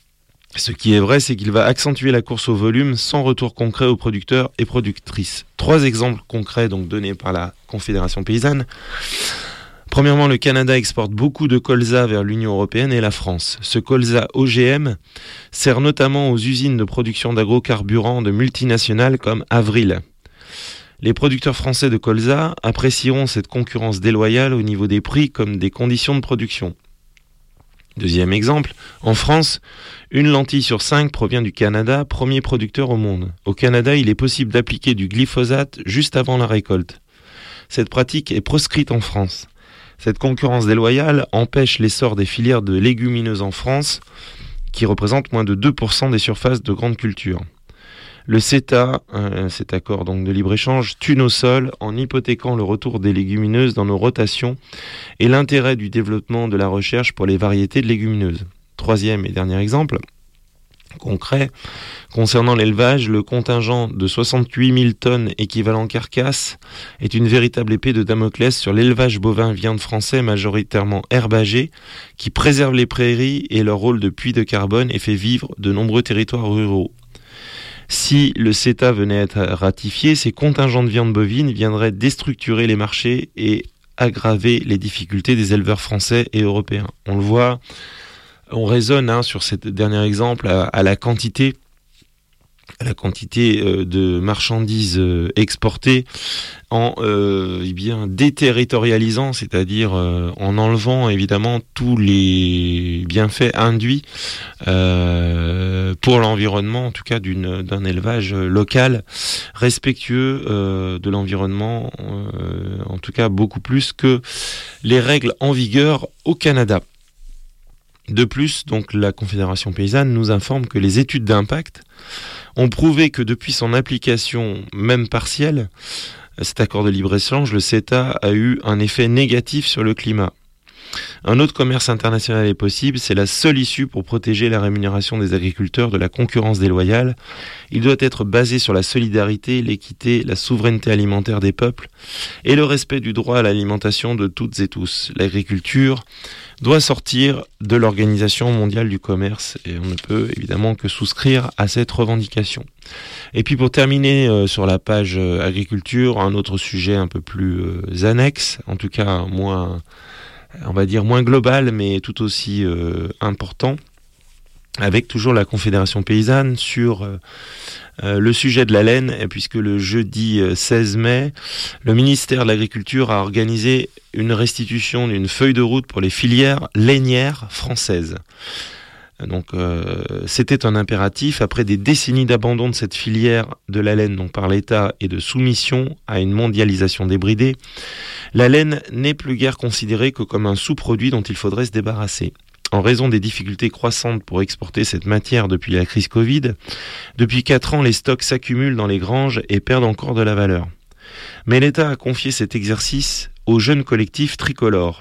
Speaker 3: Ce qui est vrai, c'est qu'il va accentuer la course au volume sans retour concret aux producteurs et productrices. Trois exemples concrets donc donnés par la Confédération paysanne. Premièrement, le Canada exporte beaucoup de colza vers l'Union européenne et la France. Ce colza O G M sert notamment aux usines de production d'agrocarburants de multinationales comme Avril. Les producteurs français de colza apprécieront cette concurrence déloyale au niveau des prix comme des conditions de production. Deuxième exemple, en France, une lentille sur cinq provient du Canada, premier producteur au monde. Au Canada, il est possible d'appliquer du glyphosate juste avant la récolte. Cette pratique est proscrite en France. Cette concurrence déloyale empêche l'essor des filières de légumineuses en France, qui représentent moins de deux pour cent des surfaces de grandes cultures. Le CETA, euh, cet accord donc de libre-échange, tue nos sols en hypothéquant le retour des légumineuses dans nos rotations et l'intérêt du développement de la recherche pour les variétés de légumineuses. Troisième et dernier exemple, concret. Concernant l'élevage, le contingent de soixante-huit mille tonnes équivalent carcasse est une véritable épée de Damoclès sur l'élevage bovin viande français majoritairement herbagé qui préserve les prairies et leur rôle de puits de carbone et fait vivre de nombreux territoires ruraux. Si le CETA venait à être ratifié, ces contingents de viande bovine viendraient déstructurer les marchés et aggraver les difficultés des éleveurs français et européens. On le voit, on raisonne hein, sur ce dernier exemple à, à la quantité à la quantité euh, de marchandises euh, exportées en euh, eh bien déterritorialisant, c'est-à-dire euh, en enlevant évidemment tous les bienfaits induits euh, pour l'environnement, en tout cas d'une, d'un élevage local respectueux euh, de l'environnement, euh, en tout cas beaucoup plus que les règles en vigueur au Canada. De plus, donc, la Confédération paysanne nous informe que les études d'impact ont prouvé que depuis son application, même partielle, cet accord de libre-échange, le CETA a eu un effet négatif sur le climat. Un autre commerce international est possible, c'est la seule issue pour protéger la rémunération des agriculteurs de la concurrence déloyale. Il doit être basé sur la solidarité, l'équité, la souveraineté alimentaire des peuples et le respect du droit à l'alimentation de toutes et tous. L'agriculture doit sortir de l'Organisation mondiale du commerce et on ne peut évidemment que souscrire à cette revendication. Et puis pour terminer euh, sur la page euh, agriculture, un autre sujet un peu plus euh, annexe, en tout cas moins, on va dire moins global, mais tout aussi euh, important, avec toujours la Confédération paysanne sur euh, euh, le sujet de la laine, puisque le jeudi euh, seize mai, le ministère de l'Agriculture a organisé une restitution d'une feuille de route pour les filières lainières françaises. Donc euh, c'était un impératif après des décennies d'abandon de cette filière de la laine donc par l'État et de soumission à une mondialisation débridée. La laine n'est plus guère considérée que comme un sous-produit dont il faudrait se débarrasser. En raison des difficultés croissantes pour exporter cette matière depuis la crise Covid, depuis quatre ans les stocks s'accumulent dans les granges et perdent encore de la valeur. Mais l'État a confié cet exercice au jeune collectif Tricolore.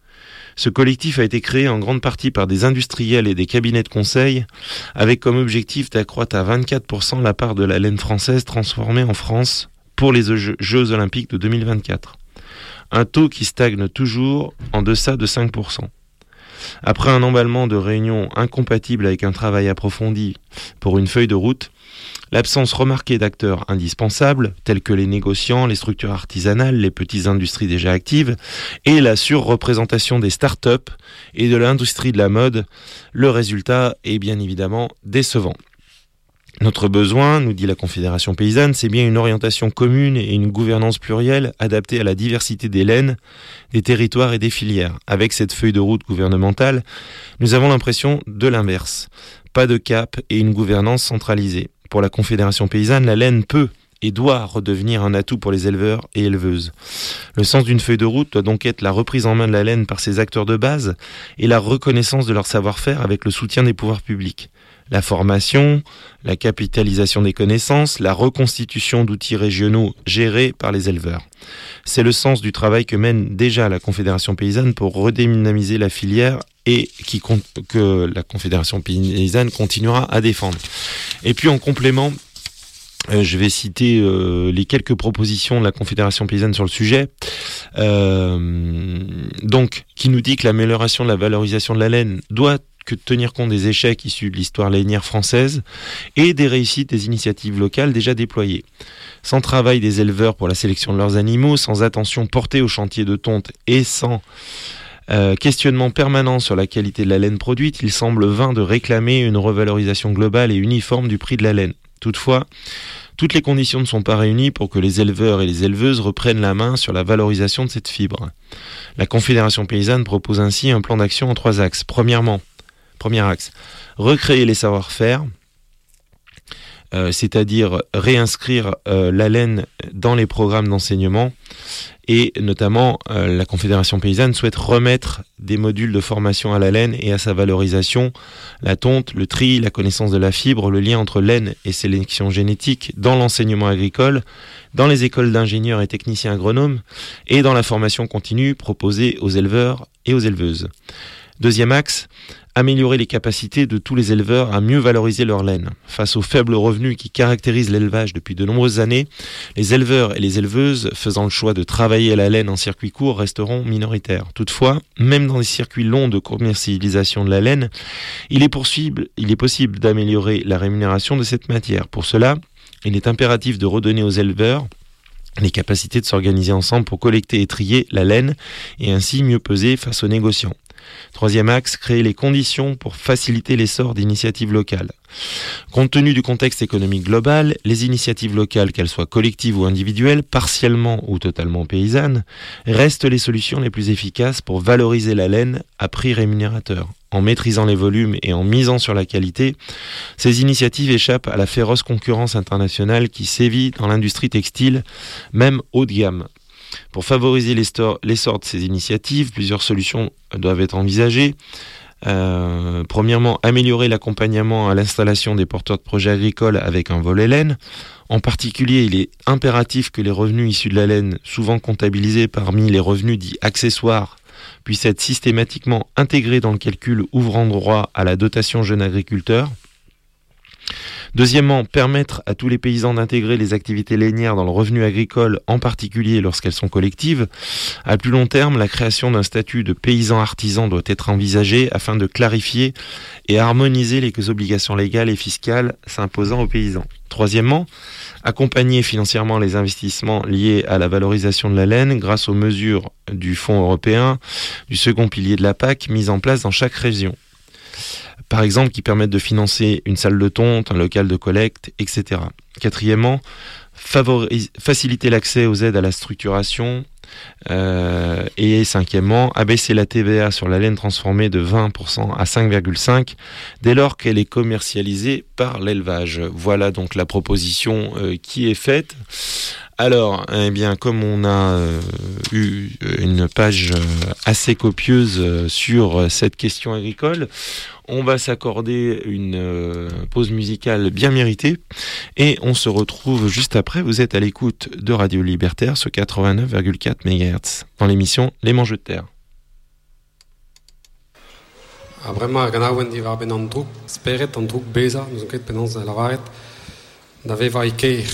Speaker 3: Ce collectif a été créé en grande partie par des industriels et des cabinets de conseil, avec comme objectif d'accroître à vingt-quatre pour cent la part de la laine française transformée en France pour les Jeux Olympiques de deux mille vingt-quatre. Un taux qui stagne toujours en deçà de cinq pour cent. Après un emballement de réunions incompatibles avec un travail approfondi pour une feuille de route, l'absence remarquée d'acteurs indispensables, tels que les négociants, les structures artisanales, les petites industries déjà actives, et la surreprésentation des start-up et de l'industrie de la mode, le résultat est bien évidemment décevant. Notre besoin, nous dit la Confédération paysanne, c'est bien une orientation commune et une gouvernance plurielle adaptée à la diversité des laines, des territoires et des filières. Avec cette feuille de route gouvernementale, nous avons l'impression de l'inverse. Pas de cap et une gouvernance centralisée. Pour la Confédération paysanne, la laine peut et doit redevenir un atout pour les éleveurs et éleveuses. Le sens d'une feuille de route doit donc être la reprise en main de la laine par ses acteurs de base et la reconnaissance de leur savoir-faire avec le soutien des pouvoirs publics. La formation, la capitalisation des connaissances, la reconstitution d'outils régionaux gérés par les éleveurs. C'est le sens du travail que mène déjà la Confédération paysanne pour redynamiser la filière et qui compte, que la Confédération paysanne continuera à défendre. Et puis en complément, euh, je vais citer euh, les quelques propositions de la Confédération paysanne sur le sujet. Euh, donc, qui nous dit que l'amélioration de la valorisation de la laine doit que de tenir compte des échecs issus de l'histoire lainière française et des réussites des initiatives locales déjà déployées. Sans travail des éleveurs pour la sélection de leurs animaux, sans attention portée au chantier de tonte et sans euh, questionnement permanent sur la qualité de la laine produite, il semble vain de réclamer une revalorisation globale et uniforme du prix de la laine. Toutefois, toutes les conditions ne sont pas réunies pour que les éleveurs et les éleveuses reprennent la main sur la valorisation de cette fibre. La Confédération paysanne propose ainsi un plan d'action en trois axes. Premièrement, Premier axe, recréer les savoir-faire, euh, c'est-à-dire réinscrire euh, la laine dans les programmes d'enseignement et notamment euh, la Confédération paysanne souhaite remettre des modules de formation à la laine et à sa valorisation, la tonte, le tri, la connaissance de la fibre, le lien entre laine et sélection génétique dans l'enseignement agricole, dans les écoles d'ingénieurs et techniciens agronomes et dans la formation continue proposée aux éleveurs et aux éleveuses. Deuxième axe, améliorer les capacités de tous les éleveurs à mieux valoriser leur laine. Face aux faibles revenus qui caractérisent l'élevage depuis de nombreuses années, les éleveurs et les éleveuses faisant le choix de travailler la laine en circuit court resteront minoritaires. Toutefois, même dans les circuits longs de commercialisation de la laine, il est possible, il est possible d'améliorer la rémunération de cette matière. Pour cela, il est impératif de redonner aux éleveurs les capacités de s'organiser ensemble pour collecter et trier la laine et ainsi mieux peser face aux négociants. Troisième axe, créer les conditions pour faciliter l'essor d'initiatives locales. Compte tenu du contexte économique global, les initiatives locales, qu'elles soient collectives ou individuelles, partiellement ou totalement paysannes, restent les solutions les plus efficaces pour valoriser la laine à prix rémunérateur. En maîtrisant les volumes et en misant sur la qualité, ces initiatives échappent à la féroce concurrence internationale qui sévit dans l'industrie textile, même haut de gamme. Pour favoriser l'essor de ces initiatives, plusieurs solutions doivent être envisagées. Euh, premièrement, améliorer l'accompagnement à l'installation des porteurs de projets agricoles avec un volet laine. En particulier, il est impératif que les revenus issus de la laine, souvent comptabilisés parmi les revenus dits accessoires, puissent être systématiquement intégrés dans le calcul ouvrant droit à la dotation jeune agriculteur. Deuxièmement, permettre à tous les paysans d'intégrer les activités lainières dans le revenu agricole, en particulier lorsqu'elles sont collectives. À plus long terme, la création d'un statut de paysan artisan doit être envisagée afin de clarifier et harmoniser les obligations légales et fiscales s'imposant aux paysans. Troisièmement, accompagner financièrement les investissements liés à la valorisation de la laine grâce aux mesures du Fonds européen, du second pilier de la P A C mises en place dans chaque région. Par exemple, qui permettent de financer une salle de tonte, un local de collecte, et cetera. Quatrièmement, favoris- faciliter l'accès aux aides à la structuration. Euh, et cinquièmement, abaisser la T V A sur la laine transformée de vingt pour cent à cinq virgule cinq pour cent dès lors qu'elle est commercialisée par l'élevage. Voilà donc la proposition euh, qui est faite. Alors, eh bien, comme on a euh, eu une page euh, assez copieuse euh, sur cette question agricole, on va s'accorder une euh, pause musicale bien méritée et on se retrouve juste après. Vous êtes à l'écoute de Radio Libertaire sur quatre-vingt-neuf virgule quatre mégahertz dans l'émission Les Mangeux de Terre.
Speaker 5: Vraiment, ganawen di var ben an druk, speret an druk beza, nous on ket penans a lavaret, da ve va ikeir.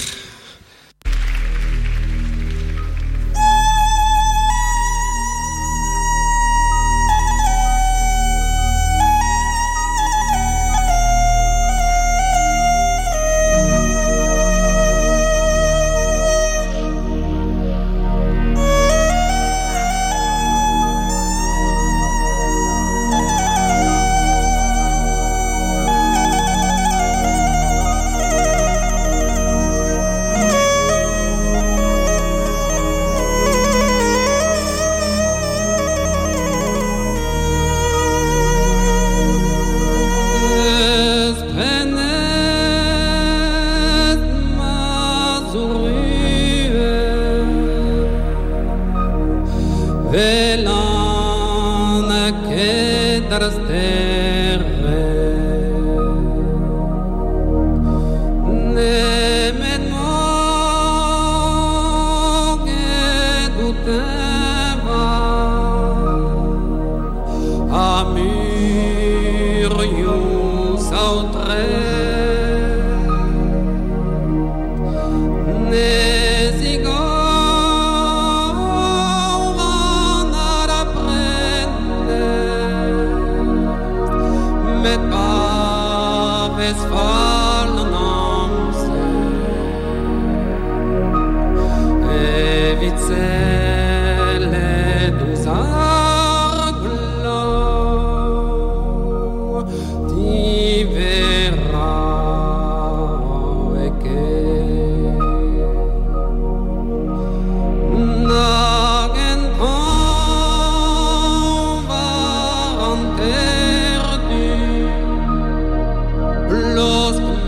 Speaker 5: Los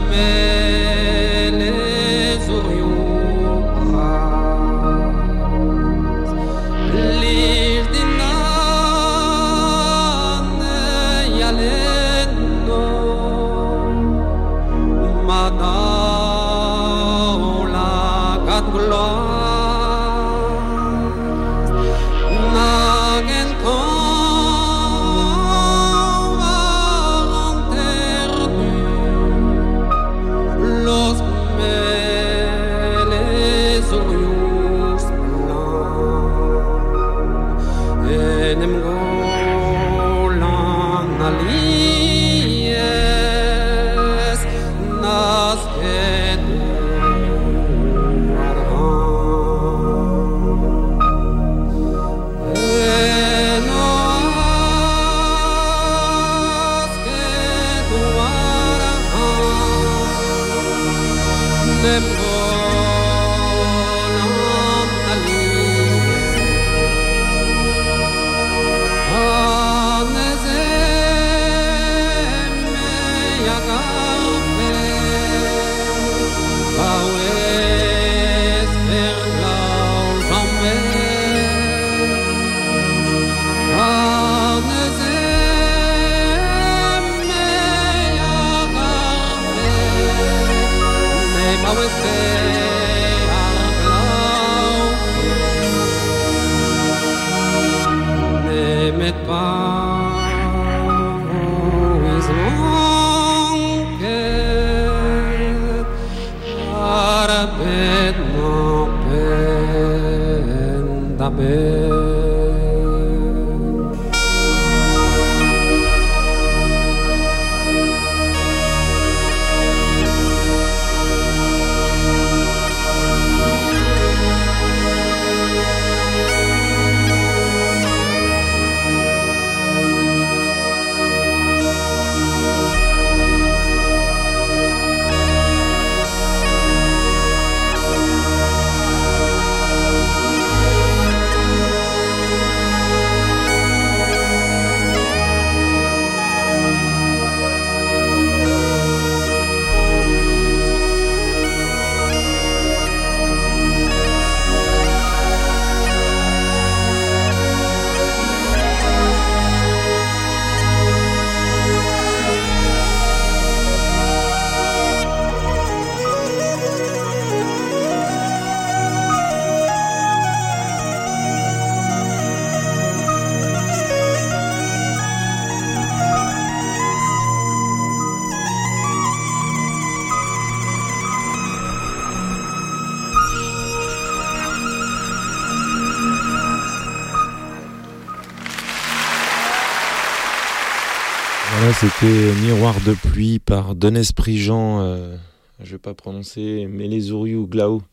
Speaker 3: Voilà, c'était Miroir de pluie par Denez Prigent, euh, je ne vais pas prononcer, mais les Ouriou Glau.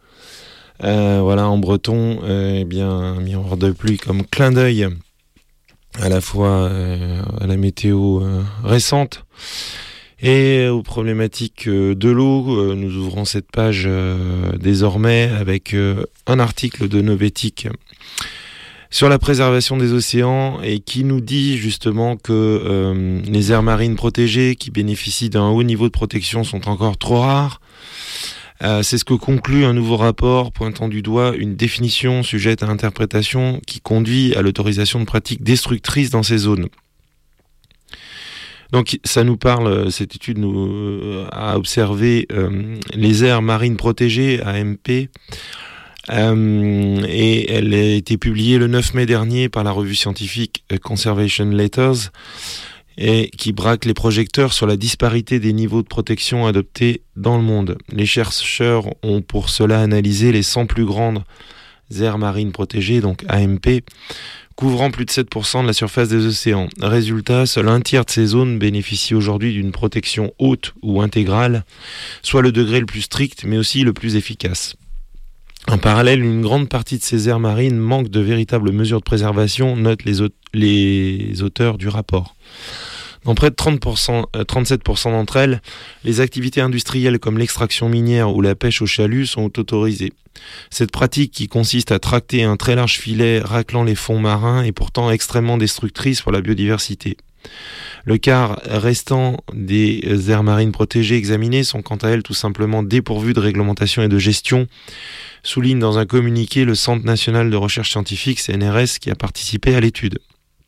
Speaker 3: Euh, voilà, en breton, euh, eh bien, Miroir de pluie comme clin d'œil à la fois euh, à la météo euh, récente et aux problématiques euh, de l'eau. Euh, nous ouvrons cette page euh, désormais avec euh, un article de Novétique sur la préservation des océans et qui nous dit justement que euh, les aires marines protégées qui bénéficient d'un haut niveau de protection sont encore trop rares. Euh, c'est ce que conclut un nouveau rapport pointant du doigt une définition sujette à interprétation qui conduit à l'autorisation de pratiques destructrices dans ces zones. Donc ça nous parle, cette étude nous euh, a observé euh, les aires marines protégées, A M P, Euh, et elle a été publiée le neuf mai dernier par la revue scientifique Conservation Letters et qui braque les projecteurs sur la disparité des niveaux de protection adoptés dans le monde. Les chercheurs ont pour cela analysé les cent plus grandes aires marines protégées, donc A M P, couvrant plus de sept pour cent de la surface des océans. Résultat, seul un tiers de ces zones bénéficient aujourd'hui d'une protection haute ou intégrale, soit le degré le plus strict mais aussi le plus efficace. En parallèle, une grande partie de ces aires marines manque de véritables mesures de préservation, notent les, aut- les auteurs du rapport. Dans près de trente pour cent, euh, trente-sept pour cent d'entre elles, les activités industrielles comme l'extraction minière ou la pêche au chalut sont autorisées. Cette pratique qui consiste à tracter un très large filet raclant les fonds marins est pourtant extrêmement destructrice pour la biodiversité. Le quart restant des aires marines protégées examinées sont quant à elles tout simplement dépourvues de réglementation et de gestion, souligne dans un communiqué le Centre national de recherche scientifique, C N R S, qui a participé à l'étude.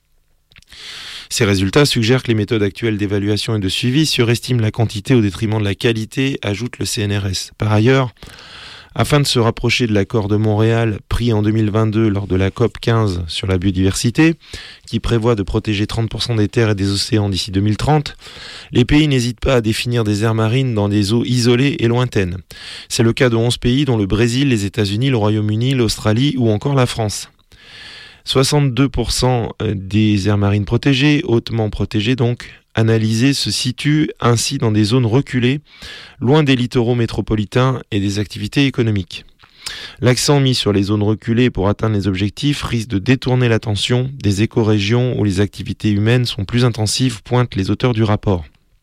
Speaker 3: Ces résultats suggèrent que les méthodes actuelles d'évaluation et de suivi surestiment la quantité au détriment de la qualité, ajoute le C N R S. Par ailleurs, afin de se rapprocher de l'accord de Montréal pris en deux mille vingt-deux lors de la C O P quinze sur la biodiversité, qui prévoit de protéger trente pour cent des terres et des océans d'ici deux mille trente, les pays n'hésitent pas à définir des aires marines dans des eaux isolées et lointaines. C'est le cas de onze pays dont le Brésil, les États-Unis, le Royaume-Uni, l'Australie ou encore la France. soixante-deux pour cent des aires marines protégées, hautement protégées donc, analysées se situent ainsi dans des zones reculées, loin des littoraux métropolitains et des activités économiques. L'accent mis sur les zones reculées pour atteindre les objectifs risque de détourner l'attention des écorégions où les activités humaines sont plus intensives, pointent les auteurs du rapport.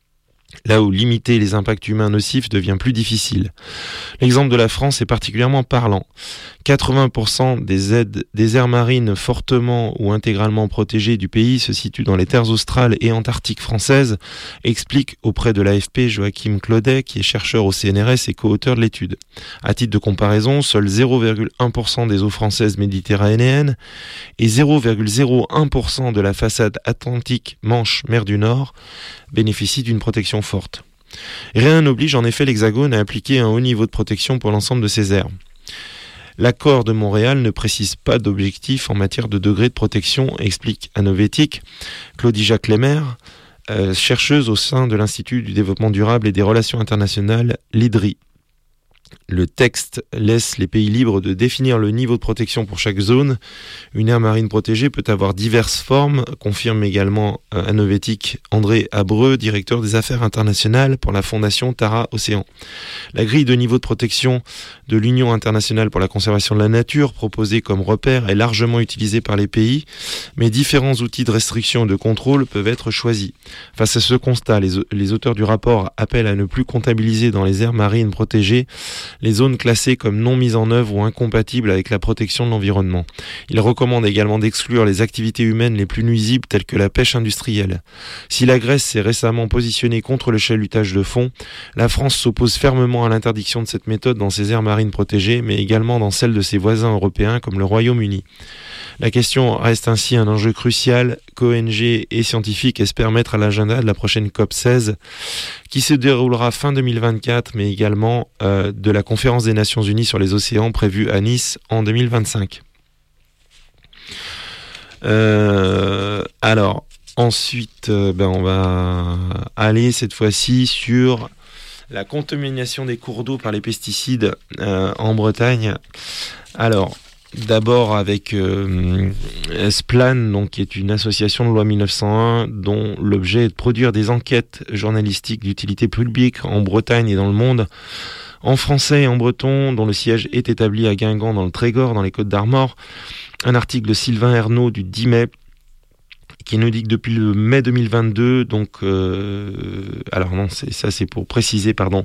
Speaker 3: là où limiter les impacts humains nocifs devient plus difficile. L'exemple de la France est particulièrement parlant. quatre-vingts pour cent des, aides, des aires marines fortement ou intégralement protégées du pays se situent dans les terres australes et antarctiques françaises, explique auprès de l'A F P Joachim Claudet, qui est chercheur au C N R S et co-auteur de l'étude. À titre de comparaison, seuls zéro virgule un pour cent des eaux françaises méditerranéennes et zéro virgule zéro un pour cent de la façade atlantique Manche-Mer du Nord bénéficient d'une protection forte. Rien n'oblige en effet l'Hexagone à appliquer un haut niveau de protection pour l'ensemble de ces aires. L'accord de Montréal ne précise pas d'objectif en matière de degré de protection, explique à Novétique Claudie Jacques-Lémer, euh, chercheuse au sein de l'Institut du développement durable et des relations internationales, l'I D R I. Le texte laisse les pays libres de définir le niveau de protection pour chaque zone. Une aire marine protégée peut avoir diverses formes, confirme également à Novétique André Abreu, directeur des affaires internationales pour la fondation Tara Océan. La grille de niveau de protection de l'Union internationale pour la conservation de la nature, proposée comme repère, est largement utilisée par les pays, mais différents outils de restriction et de contrôle peuvent être choisis. Face à ce constat, les, les auteurs du rapport appellent à ne plus comptabiliser dans les aires marines protégées les zones classées comme non mises en œuvre ou incompatibles avec la protection de l'environnement. Il recommande également d'exclure les activités humaines les plus nuisibles telles que la pêche industrielle. Si la Grèce s'est récemment positionnée contre le chalutage de fond, la France s'oppose fermement à l'interdiction de cette méthode dans ses aires marines protégées, mais également dans celles de ses voisins européens comme le Royaume-Uni. La question reste ainsi un enjeu crucial qu'O N G et scientifiques espèrent mettre à l'agenda de la prochaine COP seize, qui se déroulera fin deux mille vingt-quatre, mais également euh, de la conférence des Nations Unies sur les océans prévue à Nice en deux mille vingt-cinq. Euh, alors, ensuite, euh, ben on va aller cette fois-ci sur la contamination des cours d'eau par les pesticides euh, en Bretagne. Alors, d'abord avec euh, Splan, donc, qui est une association de loi mille neuf cent un dont l'objet est de produire des enquêtes journalistiques d'utilité publique en Bretagne et dans le monde, en français et en breton, dont le siège est établi à Guingamp dans le Trégor, dans les Côtes d'Armor. Un article de Sylvain Ernaud du dix mai qui nous dit que depuis le mai deux mille vingt-deux, donc euh, alors non, c'est, ça c'est pour préciser, pardon.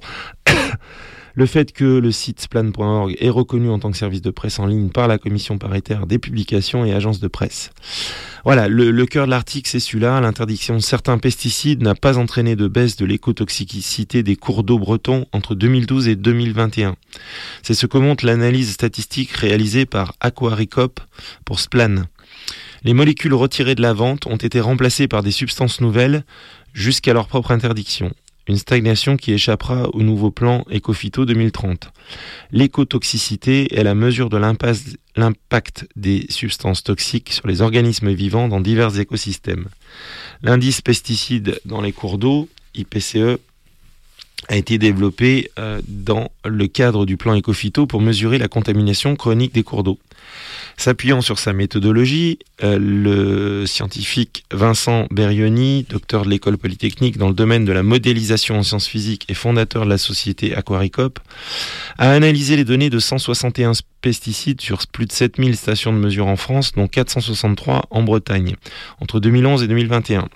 Speaker 3: Le fait que le site splan point org est reconnu en tant que service de presse en ligne par la commission paritaire des publications et agences de presse. Voilà, le, le cœur de l'article, c'est celui-là. L'interdiction de certains pesticides n'a pas entraîné de baisse de l'écotoxicité des cours d'eau bretons entre deux mille douze et deux mille vingt et un. C'est ce que montre l'analyse statistique réalisée par Aquaricop pour Splan. Les molécules retirées de la vente ont été remplacées par des substances nouvelles jusqu'à leur propre interdiction. Une stagnation qui échappera au nouveau plan Ecophyto deux mille trente. L'écotoxicité est la mesure de l'impact des substances toxiques sur les organismes vivants dans divers écosystèmes. L'indice pesticides dans les cours d'eau, I P C E, a été développé euh, dans le cadre du plan Ecophyto pour mesurer la contamination chronique des cours d'eau. S'appuyant sur sa méthodologie, euh, le scientifique Vincent Berioni, docteur de l'école polytechnique dans le domaine de la modélisation en sciences physiques et fondateur de la société Aquaricop, a analysé les données de cent soixante et un pesticides sur plus de sept mille stations de mesure en France, dont quatre cent soixante-trois en Bretagne, entre deux mille onze et deux mille vingt et un.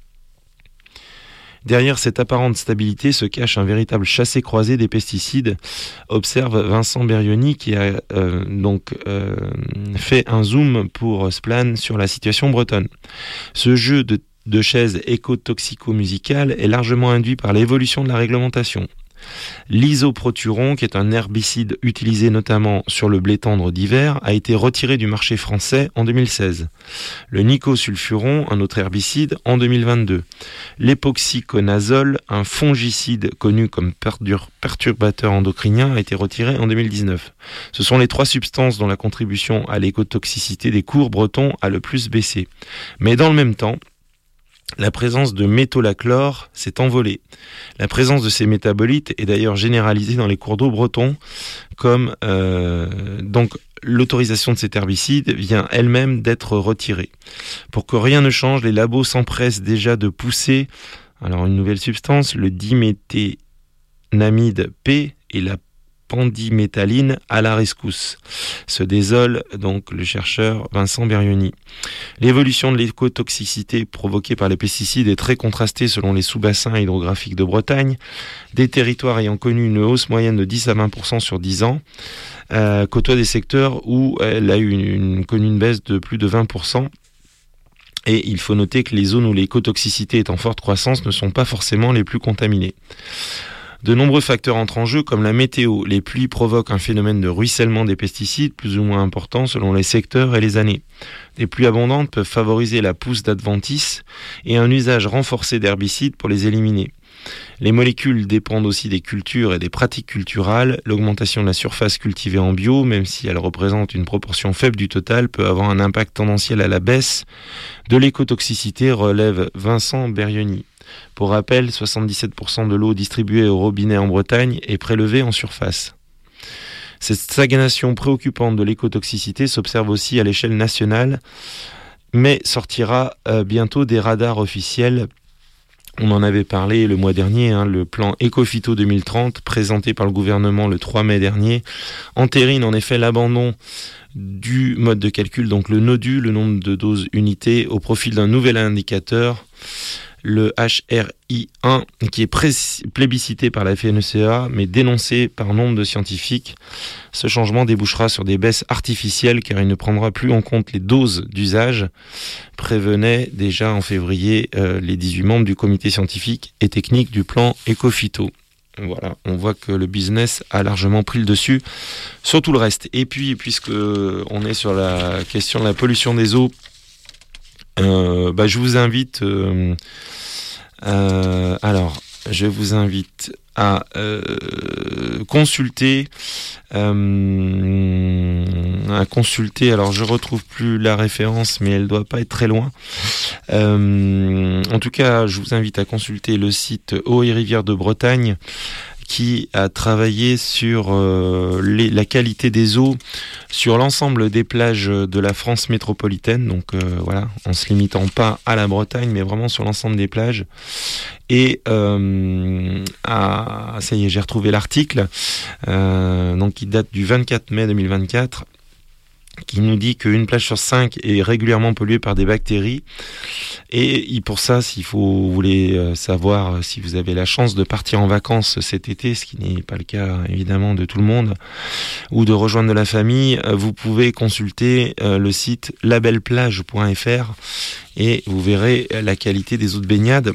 Speaker 3: Derrière cette apparente stabilité se cache un véritable chassé-croisé des pesticides, observe Vincent Berioni, qui a euh, donc euh, fait un zoom pour Splan sur la situation bretonne. Ce jeu de, de chaises écotoxico-musicales est largement induit par l'évolution de la réglementation. L'isoproturon, qui est un herbicide utilisé notamment sur le blé tendre d'hiver, a été retiré du marché français en deux mille seize. Le nicosulfuron, un autre herbicide, en deux mille vingt-deux. L'époxyconazole, un fongicide connu comme perturbateur endocrinien, a été retiré en deux mille dix-neuf. Ce sont les trois substances dont la contribution à l'écotoxicité des cours bretons a le plus baissé. Mais dans le même temps, la présence de métolachlore s'est envolée. La présence de ces métabolites est d'ailleurs généralisée dans les cours d'eau bretons, comme euh, donc l'autorisation de cet herbicide vient elle-même d'être retirée. Pour que rien ne change, les labos s'empressent déjà de pousser alors une nouvelle substance, le diméthénamide P, et la pendiméthaline à la rescousse, se désole donc le chercheur Vincent Berioni. L'évolution de l'écotoxicité provoquée par les pesticides est très contrastée selon les sous-bassins hydrographiques de Bretagne, des territoires ayant connu une hausse moyenne de dix à vingt pour cent sur dix ans, euh, côtoient des secteurs où elle a eu une, une, connu une baisse de plus de vingt pour cent. Et il faut noter que les zones où l'écotoxicité est en forte croissance ne sont pas forcément les plus contaminées. De nombreux facteurs entrent en jeu, comme la météo. Les pluies provoquent un phénomène de ruissellement des pesticides, plus ou moins important selon les secteurs et les années. Des pluies abondantes peuvent favoriser la pousse d'adventices et un usage renforcé d'herbicides pour les éliminer. Les molécules dépendent aussi des cultures et des pratiques culturales. L'augmentation de la surface cultivée en bio, même si elle représente une proportion faible du total, peut avoir un impact tendanciel à la baisse de l'écotoxicité, relève Vincent Berioni. Pour rappel, soixante-dix-sept pour cent de l'eau distribuée au robinet en Bretagne est prélevée en surface. Cette stagnation préoccupante de l'écotoxicité s'observe aussi à l'échelle nationale, mais sortira euh, bientôt des radars officiels. On en avait parlé le mois dernier, hein, le plan Ecophyto deux mille trente, présenté par le gouvernement le trois mai dernier, entérine en effet l'abandon du mode de calcul, donc le NODU, le nombre de doses unités, au profit d'un nouvel indicateur, le H R I un, qui est pré- plébiscité par la F N C A, mais dénoncé par nombre de scientifiques. Ce changement débouchera sur des baisses artificielles, car il ne prendra plus en compte les doses d'usage, prévenaient déjà en février euh, les dix-huit membres du comité scientifique et technique du plan Ecophyto. Voilà, on voit que le business a largement pris le dessus sur tout le reste. Et puis, puisque on est sur la question de la pollution des eaux, euh, bah, je vous invite... Euh, euh, alors, je vous invite à euh, consulter euh, à consulter alors je retrouve plus la référence, mais elle doit pas être très loin. Euh, en tout cas, je vous invite à consulter le site Eau et Rivières de Bretagne, qui a travaillé sur euh, les, la qualité des eaux sur l'ensemble des plages de la France métropolitaine, donc euh, voilà, en se limitant pas à la Bretagne, mais vraiment sur l'ensemble des plages. Et euh, ah, ça y est, j'ai retrouvé l'article, euh, donc qui date du vingt-quatre mai deux mille vingt-quatre, qui nous dit qu'une plage sur cinq est régulièrement polluée par des bactéries. Et pour ça, s'il faut, vous voulez savoir si vous avez la chance de partir en vacances cet été, ce qui n'est pas le cas évidemment de tout le monde, ou de rejoindre de la famille, vous pouvez consulter le site labelplage point f r et vous verrez la qualité des eaux de baignade.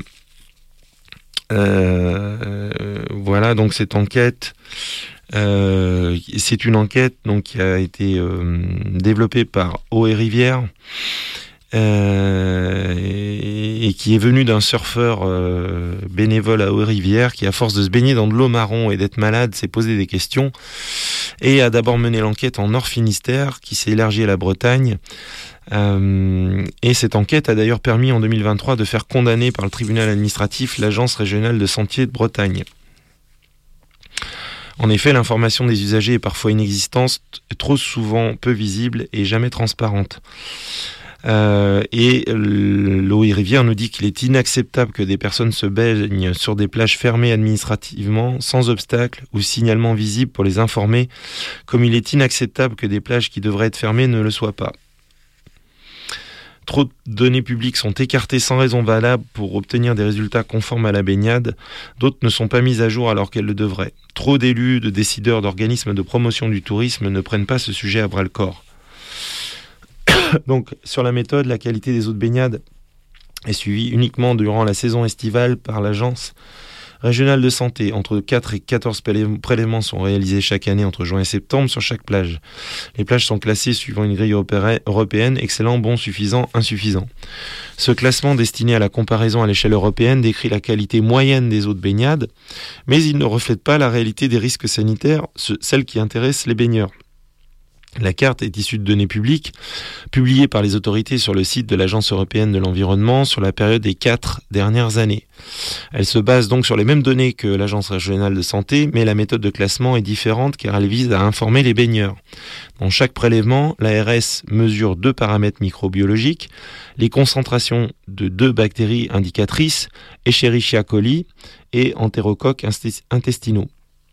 Speaker 3: Euh, voilà, donc cette enquête... Euh, c'est une enquête donc qui a été euh, développée par Eau et Rivières euh, et, et qui est venue d'un surfeur euh, bénévole à Eau et Rivières qui, à force de se baigner dans de l'eau marron et d'être malade, s'est posé des questions et a d'abord mené l'enquête en Nord-Finistère, qui s'est élargie à la Bretagne. Euh, et cette enquête a d'ailleurs permis en deux mille vingt-trois de faire condamner par le tribunal administratif l'Agence régionale de santé de Bretagne. En effet, l'information des usagers est parfois inexistante, trop souvent peu visible et jamais transparente. Euh, et l'Eau et Rivières nous dit qu'il est inacceptable que des personnes se baignent sur des plages fermées administrativement, sans obstacle ou signalement visible pour les informer, comme il est inacceptable que des plages qui devraient être fermées ne le soient pas. Trop de données publiques sont écartées sans raison valable pour obtenir des résultats conformes à la baignade. D'autres ne sont pas mises à jour alors qu'elles le devraient. Trop d'élus, de décideurs, d'organismes de promotion du tourisme ne prennent pas ce sujet à bras-le-corps. Donc, sur la méthode, la qualité des eaux de baignade est suivie uniquement durant la saison estivale par l'Agence régionale de santé. Entre quatre et quatorze prélèvements sont réalisés chaque année entre juin et septembre sur chaque plage. Les plages sont classées suivant une grille européenne, excellent, bon, suffisant, insuffisant. Ce classement destiné à la comparaison à l'échelle européenne décrit la qualité moyenne des eaux de baignade, mais il ne reflète pas la réalité des risques sanitaires, celles qui intéressent les baigneurs. La carte est issue de données publiques, publiées par les autorités sur le site de l'Agence européenne de l'environnement sur la période des quatre dernières années. Elle se base donc sur les mêmes données que l'Agence régionale de santé, mais la méthode de classement est différente car elle vise à informer les baigneurs. Dans chaque prélèvement, l'A R S mesure deux paramètres microbiologiques, les concentrations de deux bactéries indicatrices, Escherichia coli et entérocoques intestinaux.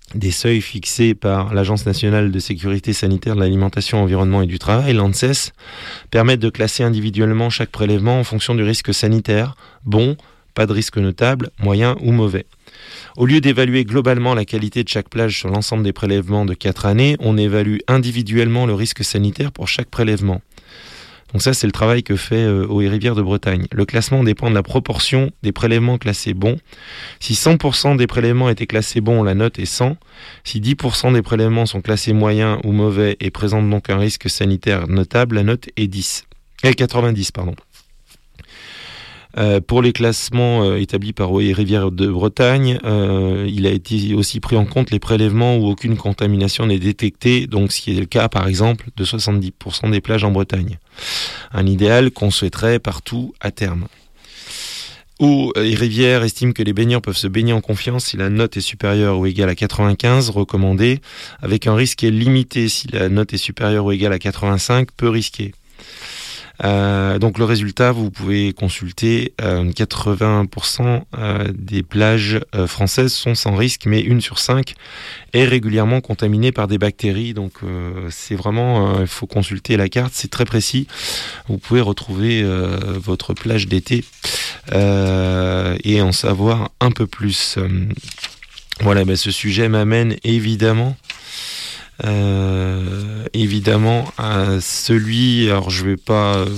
Speaker 3: des seuils fixés par l'Agence nationale de sécurité sanitaire de l'alimentation, environnement et du travail, l'ANSES, permettent de classer individuellement chaque prélèvement en fonction du risque sanitaire, bon, pas de risque notable, moyen ou mauvais. Au lieu d'évaluer globalement la qualité de chaque plage sur l'ensemble des prélèvements de quatre années, on évalue individuellement le risque sanitaire pour chaque prélèvement. Donc ça, c'est le travail que fait euh, Eaux et Rivières de Bretagne. Le classement dépend de la proportion des prélèvements classés bons. Si cent pour cent des prélèvements étaient classés bons, la note est cent. Si dix pour cent des prélèvements sont classés moyens ou mauvais et présentent donc un risque sanitaire notable, la note est dix. Et quatre-vingt-dix, pardon. Euh, pour les classements euh, établis par Eaux et Rivières de Bretagne, euh, il a été aussi pris en compte les prélèvements où aucune contamination n'est détectée, donc ce qui est le cas par exemple de soixante-dix pour cent des plages en Bretagne. Un idéal qu'on souhaiterait partout à terme. Eaux et Rivières estiment que les baigneurs peuvent se baigner en confiance si la note est supérieure ou égale à quatre-vingt-quinze, recommandé, avec un risque limité si la note est supérieure ou égale à quatre-vingt-cinq, peu risqué. Euh, donc le résultat, vous pouvez consulter, euh, quatre-vingts pour cent euh, des plages euh, françaises sont sans risque, mais une sur cinq est régulièrement contaminée par des bactéries. Donc euh, c'est vraiment, il euh, faut consulter la carte, c'est très précis. Vous pouvez retrouver euh, votre plage d'été euh, et en savoir un peu plus. Euh, voilà, ben, ce sujet m'amène évidemment Euh, évidemment à celui, alors je vais pas euh,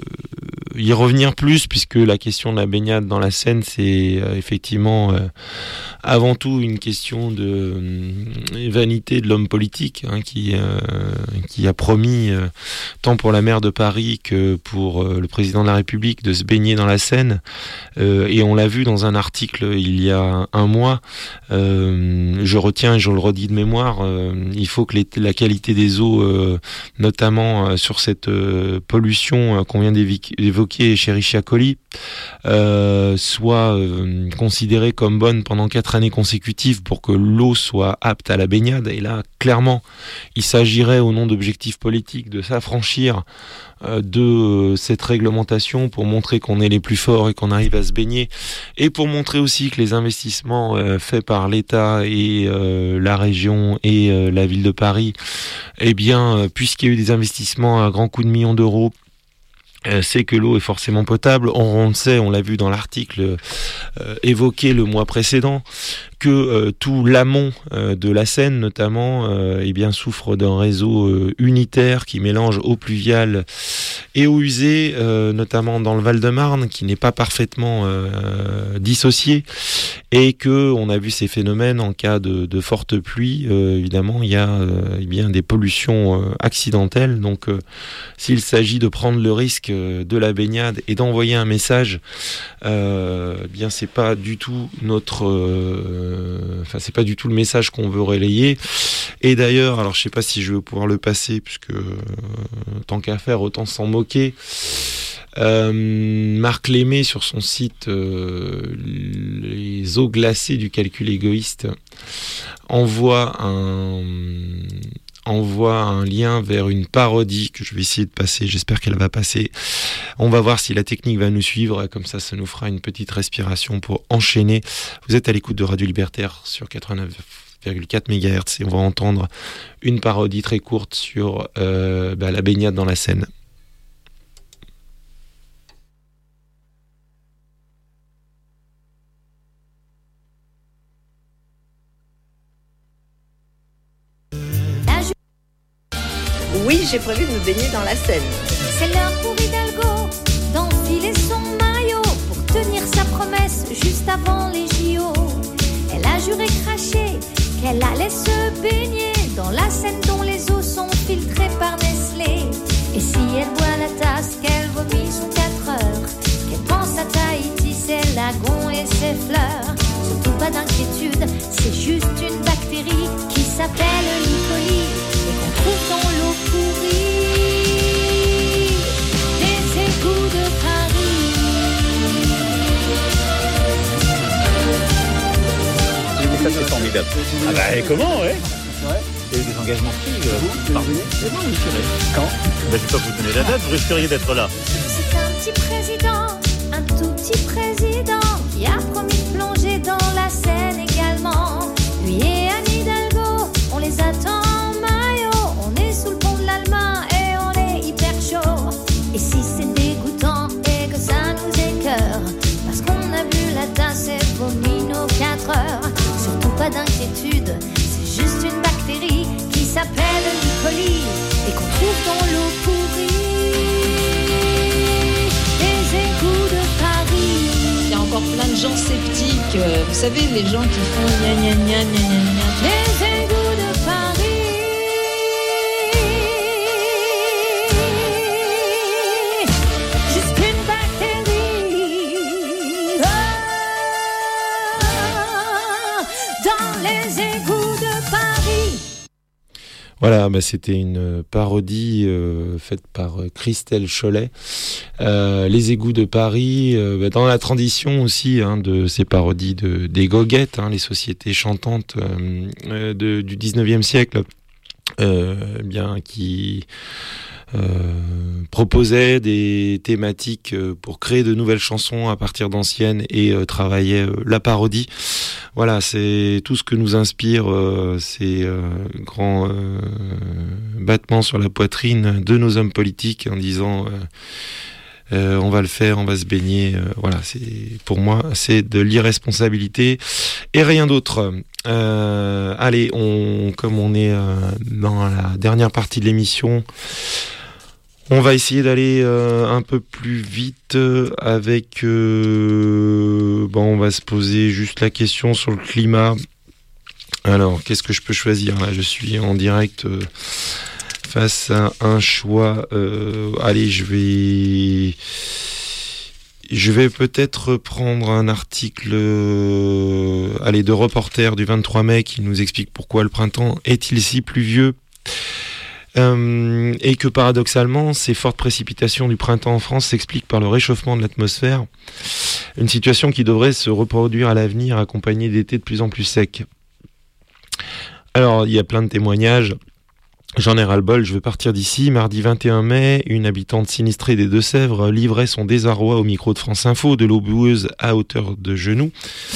Speaker 3: y revenir plus puisque la question de la baignade dans la Seine c'est euh, effectivement euh, avant tout une question de euh, vanité de l'homme politique hein, qui, euh, qui a promis euh, tant pour la maire de Paris que pour euh, le président de la République de se baigner dans la Seine euh, et on l'a vu dans un article il y a un mois, euh, je retiens et je le redis de mémoire, euh, il faut que les, la qualité des eaux, euh, notamment euh, sur cette euh, pollution euh, qu'on vient d'évoquer chez Richia Colli, euh, soit euh, considérée comme bonne pendant quatre années consécutives pour que l'eau soit apte à la baignade. Et là, clairement, il s'agirait au nom d'objectifs politiques de s'affranchir euh, de euh, cette réglementation pour montrer qu'on est les plus forts et qu'on arrive à se baigner, et pour montrer aussi que les investissements euh, faits par l'État et euh, la région et euh, la ville de Paris, eh bien, euh, puisqu'il y a eu des investissements à grands coups de millions d'euros, Euh, c'est que l'eau est forcément potable. On, on le sait, on l'a vu dans l'article euh, évoqué le mois précédent, que euh, tout l'amont euh, de la Seine notamment euh, eh bien, souffre d'un réseau euh, unitaire qui mélange eau pluviale et eau usée, euh, notamment dans le Val-de-Marne, qui n'est pas parfaitement euh, dissocié, et que on a vu ces phénomènes en cas de, de forte pluie. Euh, évidemment, il y a euh, eh bien, des pollutions euh, accidentelles. Donc, euh, s'il s'agit de prendre le risque de la baignade et d'envoyer un message, euh, eh bien c'est pas du tout notre, euh, enfin c'est pas du tout le message qu'on veut relayer. Et d'ailleurs, alors je sais pas si je vais pouvoir le passer puisque euh, tant qu'à faire autant s'en moquer. Euh, Marc Lémé sur son site euh, les eaux glacées du calcul égoïste envoie un envoie un lien vers une parodie que je vais essayer de passer, j'espère qu'elle va passer. On va voir si la technique va nous suivre, comme ça ça nous fera une petite respiration pour enchaîner. Vous êtes à l'écoute de Radio Libertaire sur quatre-vingt-neuf virgule quatre mégahertz et on va entendre une parodie très courte sur euh, bah, la baignade dans la Seine.
Speaker 6: Oui, j'ai prévu de me baigner dans la Seine.
Speaker 7: C'est l'heure pour Hidalgo d'enfiler son maillot pour tenir sa promesse juste avant les J O. Elle a juré cracher qu'elle allait se baigner dans la Seine dont les eaux sont filtrées par Nestlé. Et si elle boit la tasse qu'elle vomit sous quatre heures, qu'elle pense à Tahiti, ses lagons et ses fleurs. Surtout pas d'inquiétude, c'est juste une bactérie qui s'appelle l'E. coli et qu'on trouve dans l'eau pourrie des égouts de Paris.
Speaker 8: Ça c'est formidable. Ah bah comment, ouais. Il y a eu des engagements pris. Euh, pardon. C'est bon, monsieur. Quand bah, je ne vais pas vous donner la date, vous risqueriez d'être là.
Speaker 7: C'est un petit président, un tout petit président qui a promis de plonger dans la Seine également. Lui et Anne Hidalgo erreur. Surtout pas d'inquiétude, c'est juste une bactérie qui s'appelle l'E. coli et qu'on trouve dans l'eau pourrie. Les égouts de Paris.
Speaker 9: Il y a encore plein de gens sceptiques. euh, Vous savez, les gens qui font gna gna gna gna gna gna.
Speaker 7: Les égouts de Paris. Juste une bactérie. Oh, dans les égouts de Paris.
Speaker 3: Voilà, bah c'était une parodie euh, faite par euh, Christelle Cholet. Euh, les égouts de Paris, euh, bah, dans la tradition aussi hein, de ces parodies de, des goguettes, hein, les sociétés chantantes euh, euh, de, du dix-neuvième siècle, euh, bien qui euh, proposaient des thématiques euh, pour créer de nouvelles chansons à partir d'anciennes et euh, travaillaient euh, la parodie. Voilà, c'est tout ce que nous inspire euh, ces euh, grands euh, battements sur la poitrine de nos hommes politiques en disant euh, euh, on va le faire, on va se baigner. Euh, voilà, c'est pour moi c'est de l'irresponsabilité et rien d'autre. Euh, allez, on comme on est euh, dans la dernière partie de l'émission. On va essayer d'aller euh, un peu plus vite avec... Euh, bon, on va se poser juste la question sur le climat. Alors, qu'est-ce que je peux choisir là ? Je suis en direct euh, face à un choix. Euh, allez, je vais... Je vais peut-être prendre un article euh, allez, de Reporter du vingt-trois mai qui nous explique pourquoi le printemps est-il si pluvieux. Euh, et que paradoxalement, ces fortes précipitations du printemps en France s'expliquent par le réchauffement de l'atmosphère, une situation qui devrait se reproduire à l'avenir accompagnée d'étés de plus en plus secs. Alors, il y a plein de témoignages, j'en ai ras-le-bol, je veux partir d'ici. Mardi vingt et un mai, une habitante sinistrée des Deux-Sèvres livrait son désarroi au micro de France Info, de l'eau boueuse à hauteur de genoux.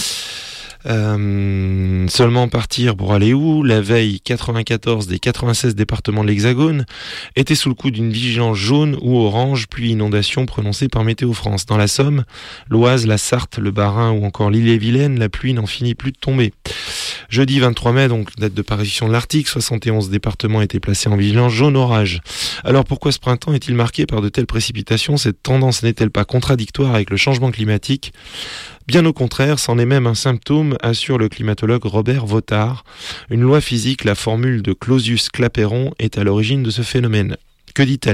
Speaker 3: Euh, seulement partir pour aller où ? La veille, quatre-vingt-quatorze des quatre-vingt-seize départements de l'Hexagone étaient sous le coup d'une vigilance jaune ou orange, puis inondation prononcée par Météo France. Dans la Somme, l'Oise, la Sarthe, le Bas-Rhin ou encore l'Ille-et-Vilaine, la pluie n'en finit plus de tomber. Jeudi vingt-trois mai, donc date de parution de l'article, soixante et onze départements étaient placés en vigilance jaune orage. Alors pourquoi ce printemps est-il marqué par de telles précipitations ? Cette tendance n'est-elle pas contradictoire avec le changement climatique ? Bien au contraire, c'en est même un symptôme, assure le climatologue Robert Votard. Une loi physique, la formule de Clausius-Clapeyron, est à l'origine de ce phénomène. Que dit-elle ?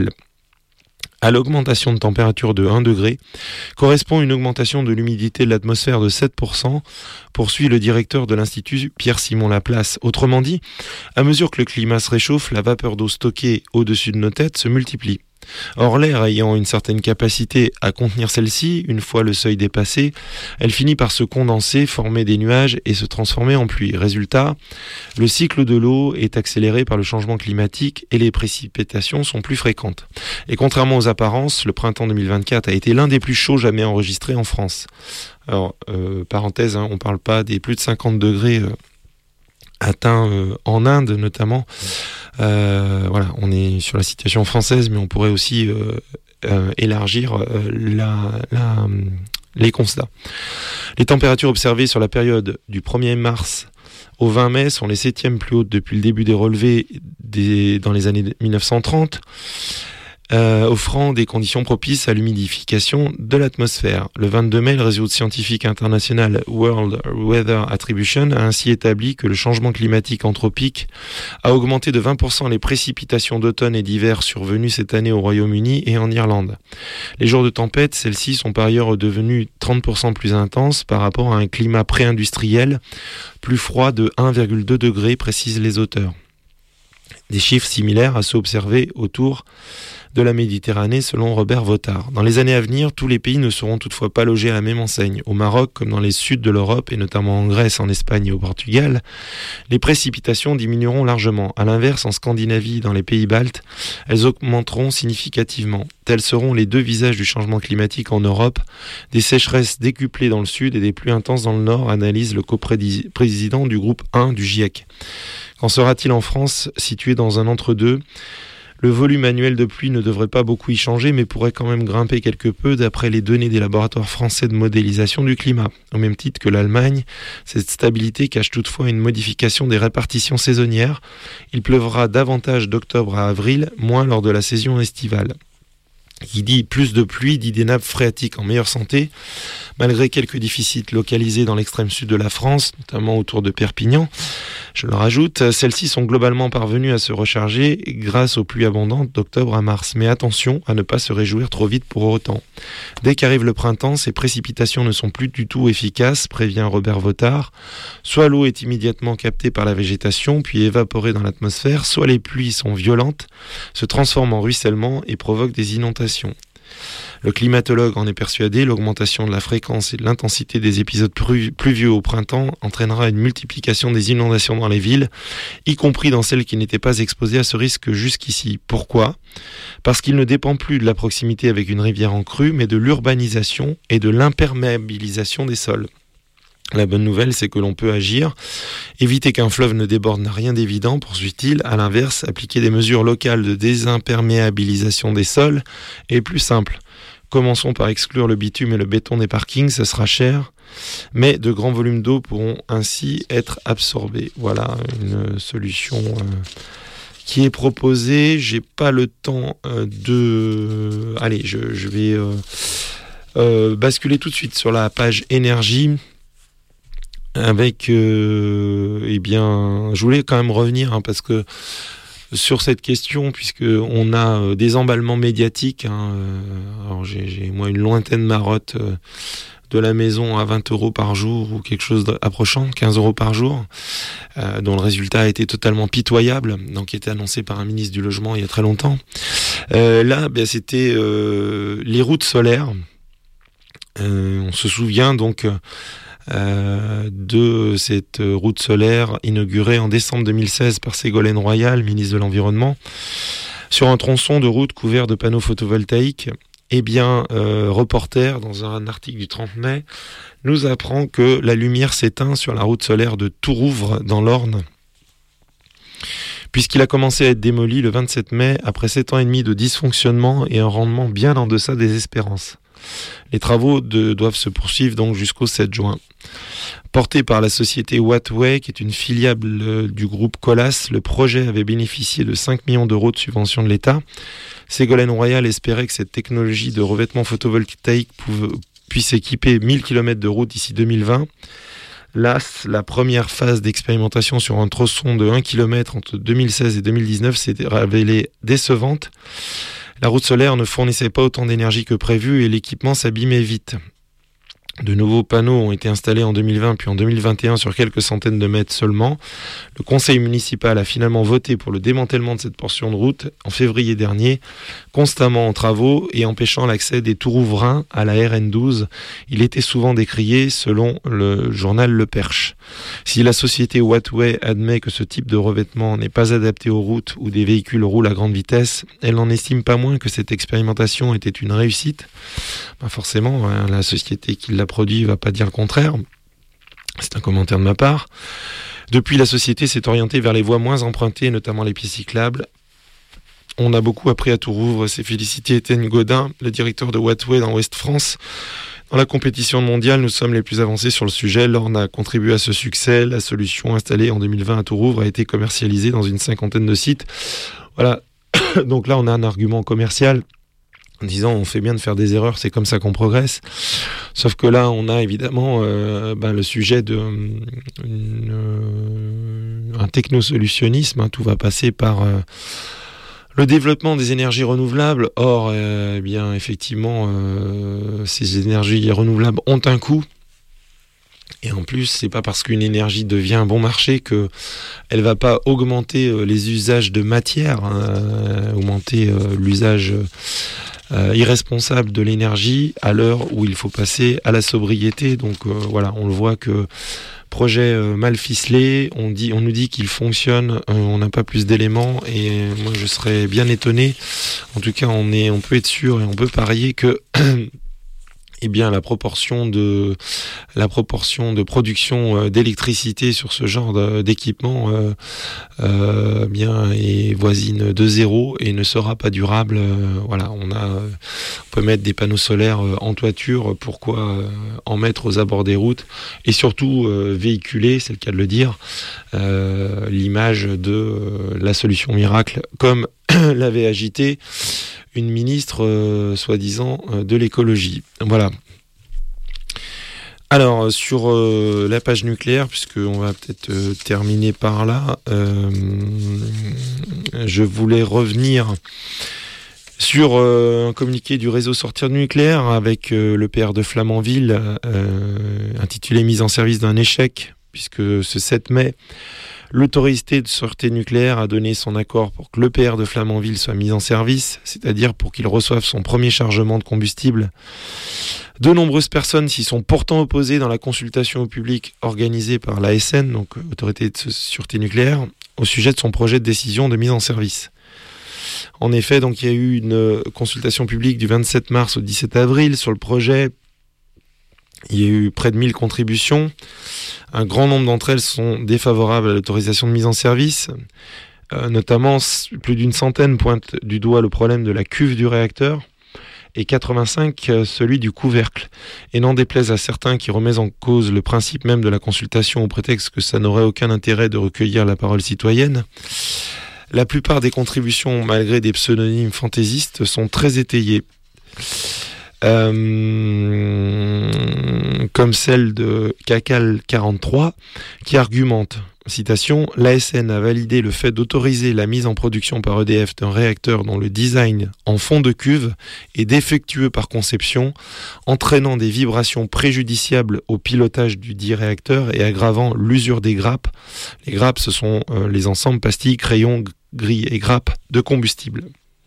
Speaker 3: À l'augmentation de température de un degré, correspond une augmentation de l'humidité de l'atmosphère de sept pour cent, poursuit le directeur de l'Institut Pierre-Simon Laplace. Autrement dit, à mesure que le climat se réchauffe, la vapeur d'eau stockée au-dessus de nos têtes se multiplie. Or, l'air ayant une certaine capacité à contenir celle-ci, une fois le seuil dépassé, elle finit par se condenser, former des nuages et se transformer en pluie. Résultat, le cycle de l'eau est accéléré par le changement climatique et les précipitations sont plus fréquentes. Et contrairement aux apparences, le printemps deux mille vingt-quatre a été l'un des plus chauds jamais enregistrés en France. Alors, euh, parenthèse, hein, on ne parle pas des plus de cinquante degrés euh, atteints euh, en Inde notamment. Euh, voilà, on est sur la situation française, mais on pourrait aussi euh, euh, élargir euh, la, la, les constats. Les températures observées sur la période du premier mars au vingt mai sont les septièmes plus hautes depuis le début des relevés des, dans les années mille neuf cent trente. Euh, offrant des conditions propices à l'humidification de l'atmosphère. Le vingt-deux mai, le réseau scientifique international World Weather Attribution a ainsi établi que le changement climatique anthropique a augmenté de vingt pour cent les précipitations d'automne et d'hiver survenues cette année au Royaume-Uni et en Irlande. Les jours de tempête, celles-ci sont par ailleurs devenues trente pour cent plus intenses par rapport à un climat pré-industriel plus froid de un virgule deux degrés, précisent les auteurs. Des chiffres similaires à ceux observés autour de la Méditerranée selon Robert Votard. Dans les années à venir, tous les pays ne seront toutefois pas logés à la même enseigne. Au Maroc, comme dans les suds de l'Europe, et notamment en Grèce, en Espagne et au Portugal, les précipitations diminueront largement. À l'inverse, en Scandinavie, dans les pays baltes, elles augmenteront significativement. Tels seront les deux visages du changement climatique en Europe. Des sécheresses décuplées dans le sud et des pluies intenses dans le nord, analyse le coprésident du groupe un du GIEC. Qu'en sera-t-il en France, situé dans un entre-deux ? Le volume annuel de pluie ne devrait pas beaucoup y changer, mais pourrait quand même grimper quelque peu d'après les données des laboratoires français de modélisation du climat. Au même titre que l'Allemagne, cette stabilité cache toutefois une modification des répartitions saisonnières. Il pleuvra davantage d'octobre à avril, moins lors de la saison estivale. Qui dit plus de pluie, dit des nappes phréatiques en meilleure santé, malgré quelques déficits localisés dans l'extrême sud de la France, notamment autour de Perpignan. Je le rajoute, celles-ci sont globalement parvenues à se recharger grâce aux pluies abondantes d'octobre à mars. Mais attention à ne pas se réjouir trop vite pour autant. Dès qu'arrive le printemps, ces précipitations ne sont plus du tout efficaces, prévient Robert Votard. Soit l'eau est immédiatement captée par la végétation, puis évaporée dans l'atmosphère, soit les pluies sont violentes, se transforment en ruissellement et provoquent des inondations. Le climatologue en est persuadé, l'augmentation de la fréquence et de l'intensité des épisodes pluvieux au printemps entraînera une multiplication des inondations dans les villes, y compris dans celles qui n'étaient pas exposées à ce risque jusqu'ici. Pourquoi ? Parce qu'il ne dépend plus de la proximité avec une rivière en crue, mais de l'urbanisation et de l'imperméabilisation des sols. La bonne nouvelle, c'est que l'on peut agir. Éviter qu'un fleuve ne déborde n'a rien d'évident, poursuit-il. À l'inverse, appliquer des mesures locales de désimperméabilisation des sols est plus simple. Commençons par exclure le bitume et le béton des parkings, ce sera cher, mais de grands volumes d'eau pourront ainsi être absorbés. Voilà une solution euh, qui est proposée. J'ai pas le temps euh, de... Allez, je, je vais euh, euh, basculer tout de suite sur la page énergie. Avec, euh, eh bien, je voulais quand même revenir hein, parce que sur cette question, puisque on a euh, des emballements médiatiques. Hein, euh, alors j'ai, j'ai moi une lointaine marotte euh, de la maison à vingt euros par jour ou quelque chose approchant, quinze euros par jour, euh, dont le résultat a été totalement pitoyable, donc qui était annoncé par un ministre du logement il y a très longtemps. Euh, là, ben, c'était euh, les routes solaires. Euh, on se souvient donc. Euh, de cette route solaire inaugurée en décembre deux mille seize par Ségolène Royal, ministre de l'Environnement, sur un tronçon de route couvert de panneaux photovoltaïques. Eh bien, euh, Reporter, dans un article du trente mai, nous apprend que la lumière s'éteint sur la route solaire de Tourouvre, dans l'Orne, puisqu'il a commencé à être démoli le vingt-sept mai, après sept ans et demi de dysfonctionnement et un rendement bien en deçà des espérances. Les travaux de, doivent se poursuivre donc jusqu'au sept juin. Porté par la société Wattway, qui est une filiale du groupe Colas, le projet avait bénéficié de cinq millions d'euros de subventions de l'État. Ségolène Royal espérait que cette technologie de revêtement photovoltaïque pouve, puisse équiper mille kilomètres de route d'ici deux mille vingt. Là, la première phase d'expérimentation sur un tronçon de un kilomètre entre deux mille seize et deux mille dix-neuf s'est révélée décevante. La route solaire ne fournissait pas autant d'énergie que prévu et l'équipement s'abîmait vite. De nouveaux panneaux ont été installés en deux mille vingt puis en deux mille vingt et un sur quelques centaines de mètres seulement. Le conseil municipal a finalement voté pour le démantèlement de cette portion de route en février dernier, constamment en travaux et empêchant l'accès des Tourouvrains à la R N douze. Il était souvent décrié selon le journal Le Perche. Si la société Wattway admet que ce type de revêtement n'est pas adapté aux routes où des véhicules roulent à grande vitesse, elle n'en estime pas moins que cette expérimentation était une réussite. Ben forcément, hein, la société qui l'a produit va pas dire le contraire. C'est un commentaire de ma part. Depuis, la société s'est orientée vers les voies moins empruntées, notamment les pistes cyclables. On a beaucoup appris à Tourouvre, c'est félicité Étienne Godin, le directeur de Wattway dans Ouest France. Dans la compétition mondiale, nous sommes les plus avancés sur le sujet. L'Orne a contribué à ce succès. La solution installée en deux mille vingt à Tourouvre a été commercialisée dans une cinquantaine de sites. Voilà. Donc là, on a un argument commercial en disant on fait bien de faire des erreurs, c'est comme ça qu'on progresse. Sauf que là, on a évidemment euh, ben, le sujet de une, euh, un technosolutionnisme. Hein, tout va passer par euh, le développement des énergies renouvelables. Or, euh, eh bien, effectivement, euh, ces énergies renouvelables ont un coût. Et en plus, c'est pas parce qu'une énergie devient un bon marché que elle va pas augmenter euh, les usages de matière, hein, augmenter euh, l'usage euh, irresponsable de l'énergie à l'heure où il faut passer à la sobriété. Donc euh, voilà, on le voit que projet euh, mal ficelé, on dit, on nous dit qu'il fonctionne, euh, on n'a pas plus d'éléments et moi je serais bien étonné. En tout cas, on est, on peut être sûr et on peut parier que eh bien la proportion de la proportion de production euh, d'électricité sur ce genre de, d'équipement euh, euh, bien est voisine de zéro et ne sera pas durable. Euh, voilà, on a euh, on peut mettre des panneaux solaires euh, en toiture, pourquoi euh, en mettre aux abords des routes et surtout euh, véhiculer, c'est le cas de le dire, euh, l'image de euh, la solution miracle comme l'avait agité une ministre euh, soi-disant euh, de l'écologie. Voilà. Alors sur euh, la page nucléaire, puisqu'on va peut-être euh, terminer par là, euh, je voulais revenir sur euh, un communiqué du réseau Sortir du nucléaire avec euh, l'E P R de Flamanville euh, intitulé Mise en service d'un échec, puisque ce sept mai, l'autorité de sûreté nucléaire a donné son accord pour que l'E P R de Flamanville soit mis en service, c'est-à-dire pour qu'il reçoive son premier chargement de combustible. De nombreuses personnes s'y sont pourtant opposées dans la consultation au public organisée par l'A S N, donc Autorité de sûreté nucléaire, au sujet de son projet de décision de mise en service. En effet, donc, il y a eu une consultation publique du vingt-sept mars au dix-sept avril sur le projet. Il y a eu près de mille contributions. Un grand nombre d'entre elles sont défavorables à l'autorisation de mise en service. Euh, notamment, plus d'une centaine pointent du doigt le problème de la cuve du réacteur et quatre-vingt-cinq euh, celui du couvercle. Et n'en déplaise à certains qui remettent en cause le principe même de la consultation au prétexte que ça n'aurait aucun intérêt de recueillir la parole citoyenne, la plupart des contributions, malgré des pseudonymes fantaisistes, sont très étayées. Euh, comme celle de Cacal quarante-trois qui argumente, citation, l'A S N a validé le fait d'autoriser la mise en production par E D F d'un réacteur dont le design en fond de cuve est défectueux par conception, entraînant des vibrations préjudiciables au pilotage du dit réacteur et aggravant l'usure des grappes. Les grappes, ce sont euh, les ensembles pastilles, crayons, grilles et grappes de combustible.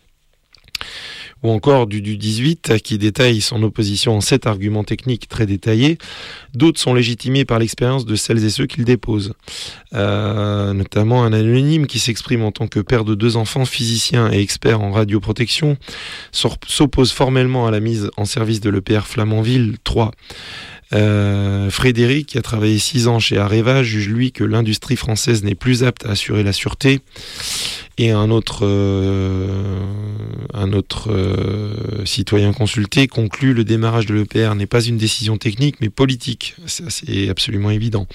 Speaker 3: Ou encore du, du dix-huit, qui détaille son opposition en sept arguments techniques très détaillés. D'autres sont légitimés par l'expérience de celles et ceux qui le déposent. Euh, notamment un anonyme qui s'exprime en tant que père de deux enfants, physicien et expert en radioprotection, s'oppose formellement à la mise en service de l'E P R Flamanville trois. Euh, Frédéric, qui a travaillé six ans chez Areva, juge lui que l'industrie française n'est plus apte à assurer la sûreté. Et un autre, euh, un autre euh, citoyen consulté conclut le démarrage de l'E P R n'est pas une décision technique mais politique. Ça, c'est absolument évident.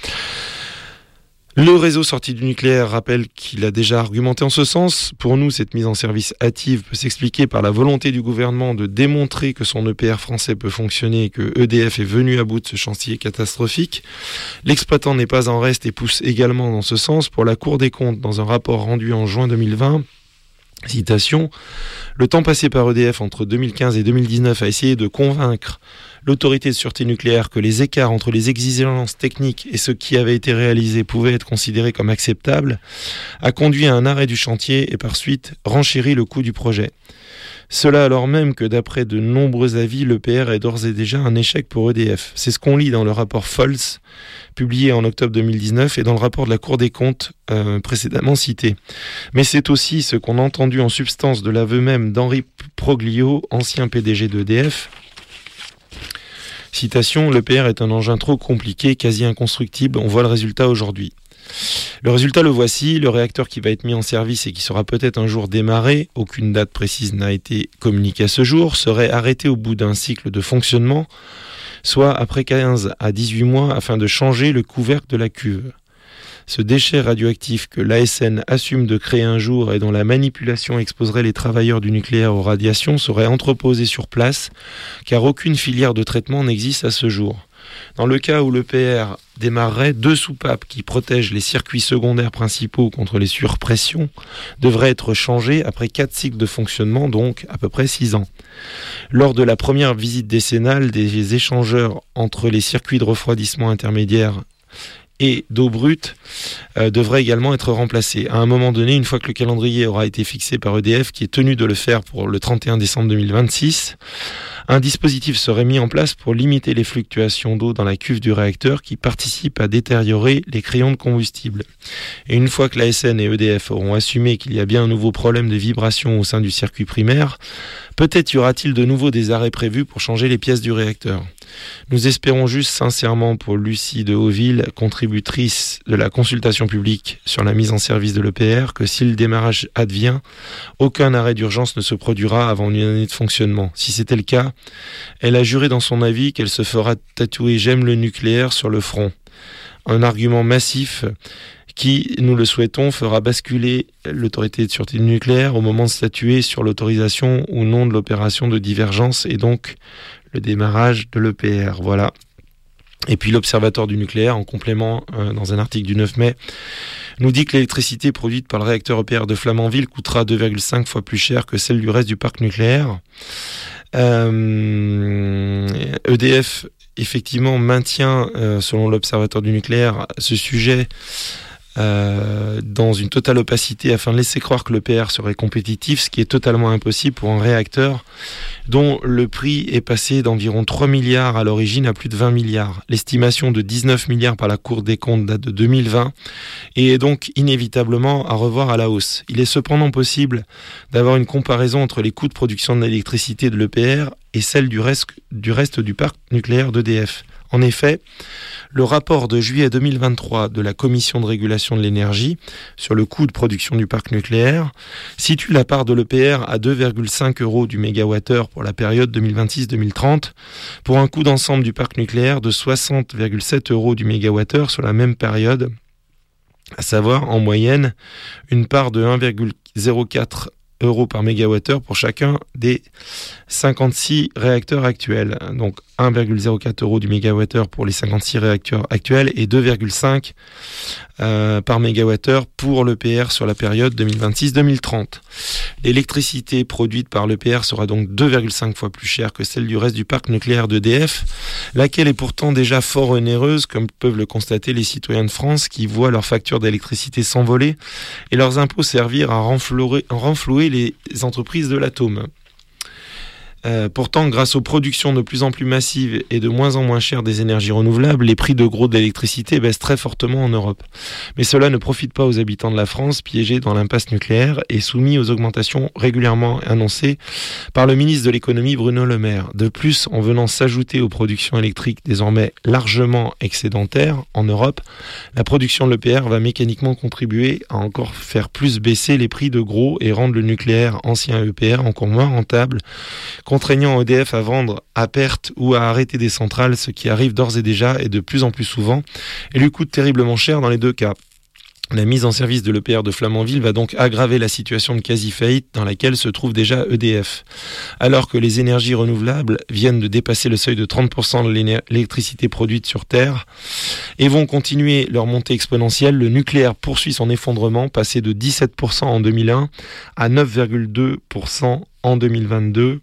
Speaker 3: Le réseau Sortie du nucléaire rappelle qu'il a déjà argumenté en ce sens. Pour nous, cette mise en service hâtive peut s'expliquer par la volonté du gouvernement de démontrer que son E P R français peut fonctionner et que E D F est venu à bout de ce chantier catastrophique. L'exploitant n'est pas en reste et pousse également dans ce sens. Pour la Cour des comptes, dans un rapport rendu en juin deux mille vingt, citation, le temps passé par E D F entre deux mille quinze et deux mille dix-neuf a essayé de convaincre l'autorité de sûreté nucléaire que les écarts entre les exigences techniques et ce qui avait été réalisé pouvaient être considérés comme acceptables, a conduit à un arrêt du chantier et par suite renchéri le coût du projet. Cela alors même que d'après de nombreux avis, l'E P R est d'ores et déjà un échec pour E D F. C'est ce qu'on lit dans le rapport Folz, publié en octobre deux mille dix-neuf, et dans le rapport de la Cour des comptes euh, précédemment cité. Mais c'est aussi ce qu'on a entendu en substance de l'aveu même d'Henri Proglio, ancien P D G d'E D F. Citation, l'E P R est un engin trop compliqué, quasi inconstructible, on voit le résultat aujourd'hui. Le résultat le voici, le réacteur qui va être mis en service et qui sera peut-être un jour démarré, aucune date précise n'a été communiquée à ce jour, serait arrêté au bout d'un cycle de fonctionnement, soit après quinze à dix-huit mois afin de changer le couvercle de la cuve. Ce déchet radioactif que l'A S N assume de créer un jour et dont la manipulation exposerait les travailleurs du nucléaire aux radiations serait entreposé sur place, car aucune filière de traitement n'existe à ce jour. Dans le cas où l'E P R démarrerait, deux soupapes qui protègent les circuits secondaires principaux contre les surpressions devraient être changées après quatre cycles de fonctionnement, donc à peu près six ans. Lors de la première visite décennale des échangeurs entre les circuits de refroidissement intermédiaires et d'eau brute euh, devraient également être remplacés. À un moment donné, une fois que le calendrier aura été fixé par E D F, qui est tenu de le faire pour le trente et un décembre deux mille vingt-six, un dispositif serait mis en place pour limiter les fluctuations d'eau dans la cuve du réacteur qui participent à détériorer les crayons de combustible. Et une fois que l'A S N et E D F auront assumé qu'il y a bien un nouveau problème de vibration au sein du circuit primaire, peut-être y aura-t-il de nouveau des arrêts prévus pour changer les pièces du réacteur. Nous espérons juste sincèrement pour Lucie de Hauville, contributrice de la consultation publique sur la mise en service de l'E P R, que si le démarrage advient, aucun arrêt d'urgence ne se produira avant une année de fonctionnement. Si c'était le cas, elle a juré dans son avis qu'elle se fera tatouer « J'aime le nucléaire » sur le front. Un argument massif qui, nous le souhaitons, fera basculer l'autorité de sûreté nucléaire au moment de statuer sur l'autorisation ou non de l'opération de divergence et donc le démarrage de l'E P R. Voilà. Et puis l'Observatoire du nucléaire, en complément, euh, dans un article du neuf mai, nous dit que l'électricité produite par le réacteur E P R de Flamanville coûtera deux virgule cinq fois plus cher que celle du reste du parc nucléaire. Euh, E D F, effectivement, maintient, euh, selon l'Observatoire du nucléaire, ce sujet Euh, dans une totale opacité afin de laisser croire que l'E P R serait compétitif, ce qui est totalement impossible pour un réacteur dont le prix est passé d'environ trois milliards à l'origine à plus de vingt milliards. L'estimation de dix-neuf milliards par la Cour des comptes date de deux mille vingt et est donc inévitablement à revoir à la hausse. Il est cependant possible d'avoir une comparaison entre les coûts de production de l'électricité de l'E P R et celle du reste, du reste du parc nucléaire d'E D F. En effet, le rapport de juillet deux mille vingt-trois de la Commission de régulation de l'énergie sur le coût de production du parc nucléaire situe la part de l'E P R à deux virgule cinq euros du mégawattheure pour la période deux mille vingt-six deux mille trente, pour un coût d'ensemble du parc nucléaire de soixante virgule sept euros du mégawattheure sur la même période, à savoir en moyenne une part de un virgule zéro quatre euros par mégawattheure pour chacun des cinquante-six réacteurs actuels. Donc un virgule zéro quatre euros du mégawattheure pour les cinquante-six réacteurs actuels et deux virgule cinq euh, par mégawattheure pour l'E P R sur la période deux mille vingt-six deux mille trente. L'électricité produite par l'E P R sera donc deux virgule cinq fois plus chère que celle du reste du parc nucléaire d'E D F, laquelle est pourtant déjà fort onéreuse, comme peuvent le constater les citoyens de France qui voient leurs factures d'électricité s'envoler et leurs impôts servir à renflouer, renflouer les entreprises de l'atome. Euh, pourtant, grâce aux productions de plus en plus massives et de moins en moins chères des énergies renouvelables, les prix de gros d'électricité baissent très fortement en Europe. Mais cela ne profite pas aux habitants de la France, piégés dans l'impasse nucléaire et soumis aux augmentations régulièrement annoncées par le ministre de l'économie Bruno Le Maire. De plus, en venant s'ajouter aux productions électriques désormais largement excédentaires en Europe, la production de l'E P R va mécaniquement contribuer à encore faire plus baisser les prix de gros et rendre le nucléaire ancien E P R encore moins rentable, contraignant E D F à vendre à perte ou à arrêter des centrales, ce qui arrive d'ores et déjà et de plus en plus souvent, et lui coûte terriblement cher dans les deux cas. La mise en service de l'E P R de Flamanville va donc aggraver la situation de quasi-faillite dans laquelle se trouve déjà E D F. Alors que les énergies renouvelables viennent de dépasser le seuil de trente pour cent de l'électricité produite sur Terre et vont continuer leur montée exponentielle, le nucléaire poursuit son effondrement, passé de dix-sept pour cent en deux mille un à neuf virgule deux pour cent en deux mille vingt-deux.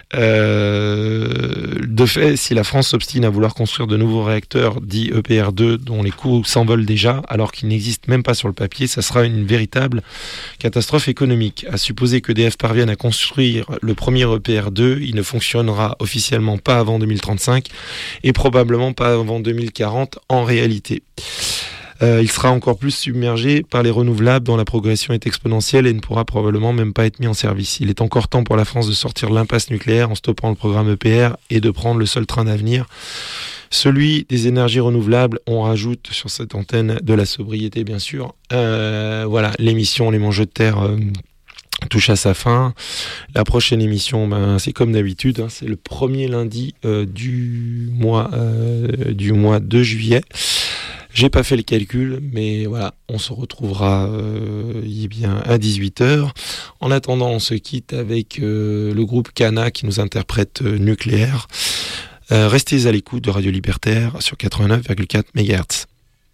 Speaker 3: Euh, de fait, si la France s'obstine à vouloir construire de nouveaux réacteurs dits E P R deux dont les coûts s'envolent déjà alors qu'ils n'existent même pas sur le papier, ça sera une véritable catastrophe économique. À supposer que E D F parvienne à construire le premier E P R deux, il ne fonctionnera officiellement pas avant deux mille trente-cinq et probablement pas avant deux mille quarante en réalité. Euh, il sera encore plus submergé par les renouvelables dont la progression est exponentielle et ne pourra probablement même pas être mis en service. Il est encore temps pour la France de sortir de l'impasse nucléaire en stoppant le programme E P R et de prendre le seul train d'avenir, celui des énergies renouvelables. On rajoute sur cette antenne de la sobriété, bien sûr. Euh, voilà, l'émission Les Mangeux de Terre euh, touche à sa fin. La prochaine émission, ben, c'est comme d'habitude, hein, c'est le premier lundi euh, du mois euh, du mois de juillet. J'ai pas fait le calcul, mais voilà, on se retrouvera euh, eh bien, à dix-huit heures. En attendant, on se quitte avec euh, le groupe Cana qui nous interprète euh, Nucléaire. Euh, restez à l'écoute de Radio Libertaire sur quatre-vingt-neuf virgule quatre mégahertz.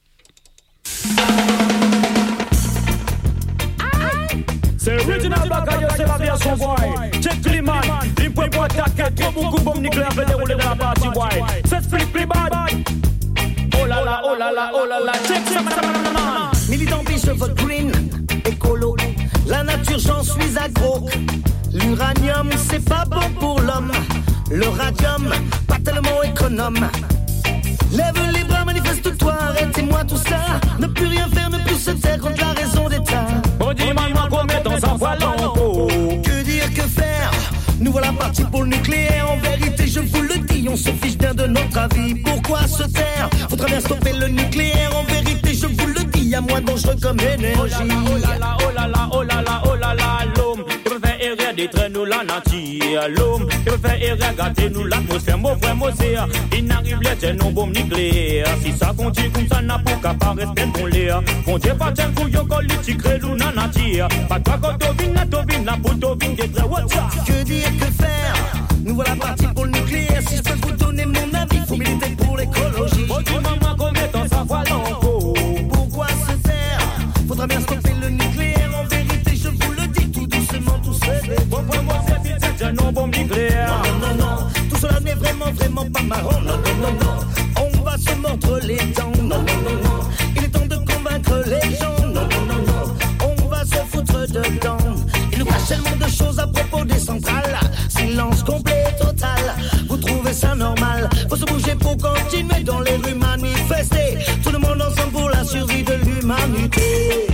Speaker 10: C'est original bagaille, c'est la version boy. Check les man, il peut pas attaquer. Trop beaucoup de bombes nucléaires veulent dérouler dans la partie boy. C'est split plus bad. Oh là là. là, oh là là, oh là là, check ça,
Speaker 11: militant puis je vote green, écolo. La nature, j'en suis accro. L'uranium, c'est pas bon pour l'homme. Le radium, pas tellement économe. Lève les bras, manifeste-toi, arrêtez-moi tout ça. Ne plus rien faire, ne plus se taire contre la raison d'État.
Speaker 10: On dit maman qu'on met dans sa voile en peau.
Speaker 11: Que dire, que faire? Nous voilà partis pour le nucléaire. En vérité, je vous le dis, on se fiche bien de notre avis. Pourquoi se taire? Faudra bien stopper le nucléaire. En vérité, je vous le dis, y'a moins dangereux comme énergie.
Speaker 10: Oh là là, oh là là, oh là là, oh là là, l'homme. Il peut faire errer des traits, nous la nature. L'homme, il peut faire errer, gâter nous l'atmosphère. Mon frère, mon sœur, il n'arrive les non bombe nucléaire. Si ça continue comme ça, n'a pas qu'à pas rester bon l'air. Quand tu pas t'en couillon, quand le tigre l'ou na nature. Pas toi quand tu viens, tu viens, pour tu viens, des traits, what's up?
Speaker 11: Que dire, que faire? Nous voilà partis pour le nucléaire. Si je peux vous donner mon avis, faut militer pour l'écologie.
Speaker 10: Oh, tu maman, qu'on met dans sa voile en peau.
Speaker 11: Pourquoi se taire? Faudra bien stopper le nucléaire. En vérité, je vous le dis, tout doucement, tout se fait.
Speaker 10: Bon, pour moi, c'est c'est un non bombe nucléaire.
Speaker 11: Non, non, non, tout cela n'est vraiment, vraiment pas marrant. Non, non, non, non, on va se mordre les dents. Non, non, non, non, il est temps de convaincre les gens. Non, non, non, non, on va se foutre dedans. Il nous cache tellement de choses à propos des centrales. Silence complet, total. Vous trouvez ça normal? Faut se bouger pour continuer dans les rues manifester. Tout le monde ensemble pour la survie de l'humanité.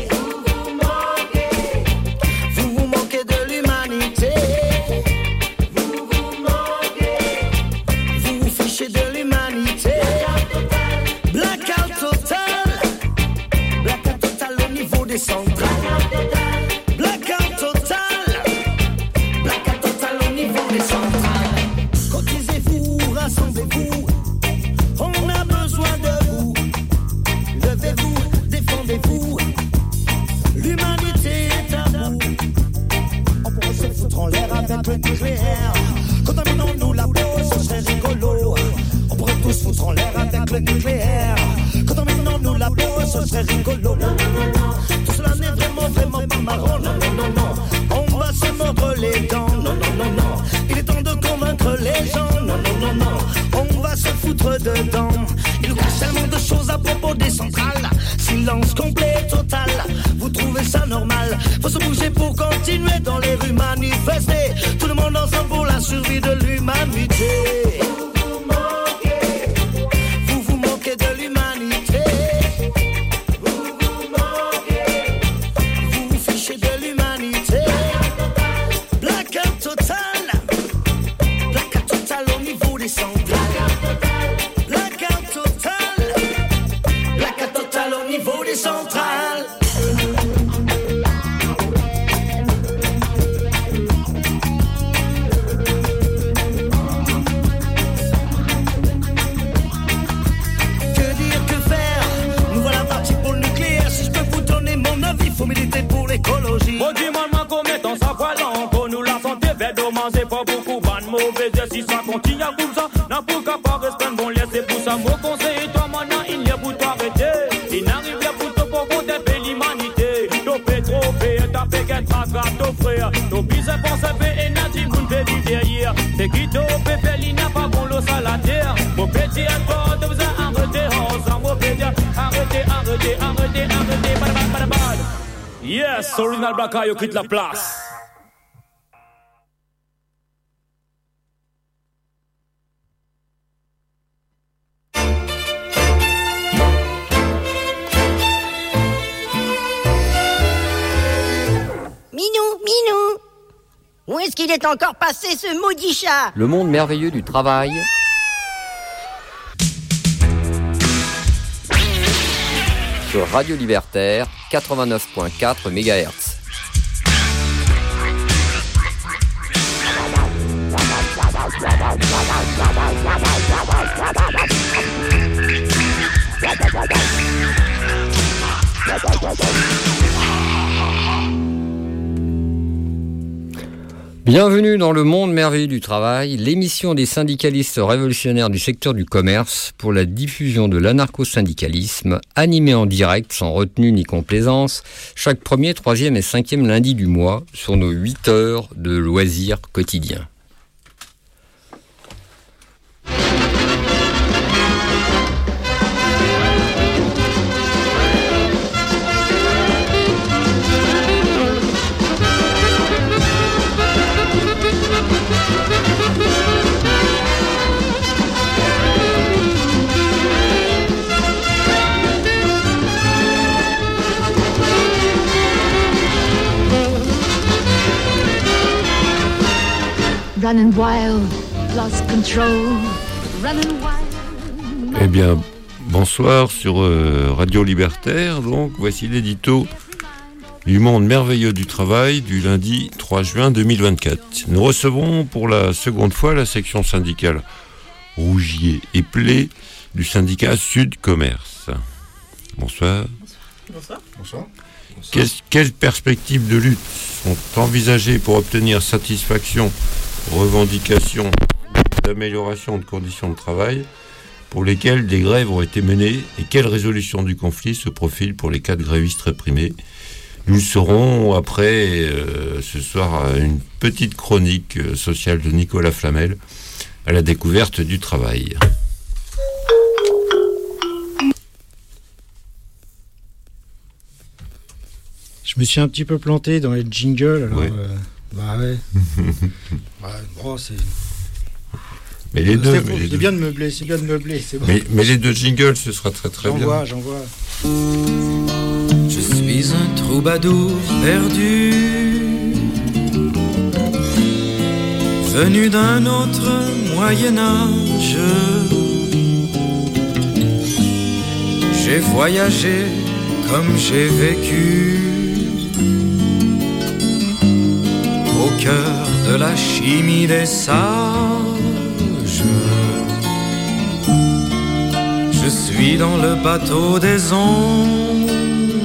Speaker 11: Vous vous moquez de l'humanité. Vous vous moquez. Vous vous fichez de l'humanité. Blackout total. Blackout total au niveau des centrales. Blackout total. Blackout total au niveau des centrales. Cotisez-vous, rassemblez-vous. On a besoin de vous. Levez-vous, défendez-vous. L'humanité est à bout. On pourrait se foutre en l'air avec le nucléaire. Contaminons-nous la peau, ce serait rigolo. On pourrait tous foutre en l'air avec le nucléaire. Contaminons-nous la peau, ce serait rigolo. Non, non, non, non. Tout cela n'est vraiment, vraiment pas marrant. Non, non, non, non. On va se mordre les dents. Non, non, non, non. Il est temps de convaincre les gens. Non, non, non, non. On va se foutre dedans. Il nous cache tellement de choses à propos des centrales. Silence complet, total. Vous trouvez ça normal? Faut se bouger pour continuer dans les rues manifester. Tout le monde ensemble pour la survie de l'humanité. Vous vous moquez. Vous vous moquez de l'humanité. Vous vous moquez. Vous vous fichez de l'humanité. Blackout total. Blackout total au niveau des centrales. Blackout total. Blackout total au niveau des centrales. Que dire, que faire? Nous voilà partis pour le nucléaire. Si je peux vous donner mon avis, faut militer pour l'écologie.
Speaker 10: Bon, dis maman qu'on met dans sa voile en peau. Nous la santé fait de manger pas beaucoup. Pas de mauvais si ça continue comme ça. N'a pour qu'à pas rester bon laisser pour ça. Mon conseil, toi maintenant, il n'y a pour t'arrêter. Il n'arrive pas pour te pour défaire l'humanité. T'as fait trop fait, t'as fait qu'être à ton frère. T'as besoin de penser et n'a dit qu'on fait du derrière. C'est qui t'as fait faire, il n'a pas bon l'eau à la terre. Mon petit encore, t'as besoin d'arrêter ensemble. Mon petit, arrêtez, arrêtez, arrêtez, arrêtez. Bada, bada, bada. Yes, Original Black Eye quitte la place.
Speaker 6: Minou, Minou, où est-ce qu'il est encore passé ce maudit chat?
Speaker 12: Le monde merveilleux du travail. Sur Radio Libertaire, quatre-vingt-neuf virgule quatre mégahertz. Bienvenue dans le monde merveilleux du travail, l'émission des syndicalistes révolutionnaires du secteur du commerce pour la diffusion de l'anarcho-syndicalisme, animée en direct sans retenue ni complaisance, chaque premier, troisième et cinquième lundi du mois sur nos huit heures de loisirs quotidiens.
Speaker 7: running wild, lost control, running wild.
Speaker 13: Eh bien, bonsoir sur euh, Radio Libertaire. Donc, voici l'édito du monde merveilleux du travail du lundi trois juin deux mille vingt-quatre. Nous recevons pour la seconde fois la section syndicale Rougier et Plé du syndicat Sud Commerce. Bonsoir.
Speaker 14: Bonsoir. Bonsoir.
Speaker 13: Quelles, quelles perspectives de lutte sont envisagées pour obtenir satisfaction aux revendications d'amélioration de conditions de travail pour lesquelles des grèves ont été menées et quelle résolution du conflit se profile pour les quatre grévistes réprimés? Nous le saurons après euh, ce soir une petite chronique euh, sociale de Nicolas Flamel à la découverte du travail.
Speaker 14: Je me suis un petit peu planté dans les jingles, alors
Speaker 13: ouais.
Speaker 14: Euh, bah ouais. Ouais, bon, c'est...
Speaker 13: Mais les
Speaker 14: euh,
Speaker 13: deux,
Speaker 14: c'est,
Speaker 13: mais les
Speaker 14: c'est
Speaker 13: deux.
Speaker 14: bien de meubler, c'est bien de meubler, c'est bon.
Speaker 13: Mais, mais les deux jingles, ce sera très très
Speaker 14: j'en
Speaker 13: bien.
Speaker 14: Vois, j'en vois.
Speaker 15: Je suis un troubadour perdu, venu d'un autre Moyen-Âge. J'ai voyagé comme j'ai vécu, au cœur de la chimie des sages. Je suis dans le bateau des ondes,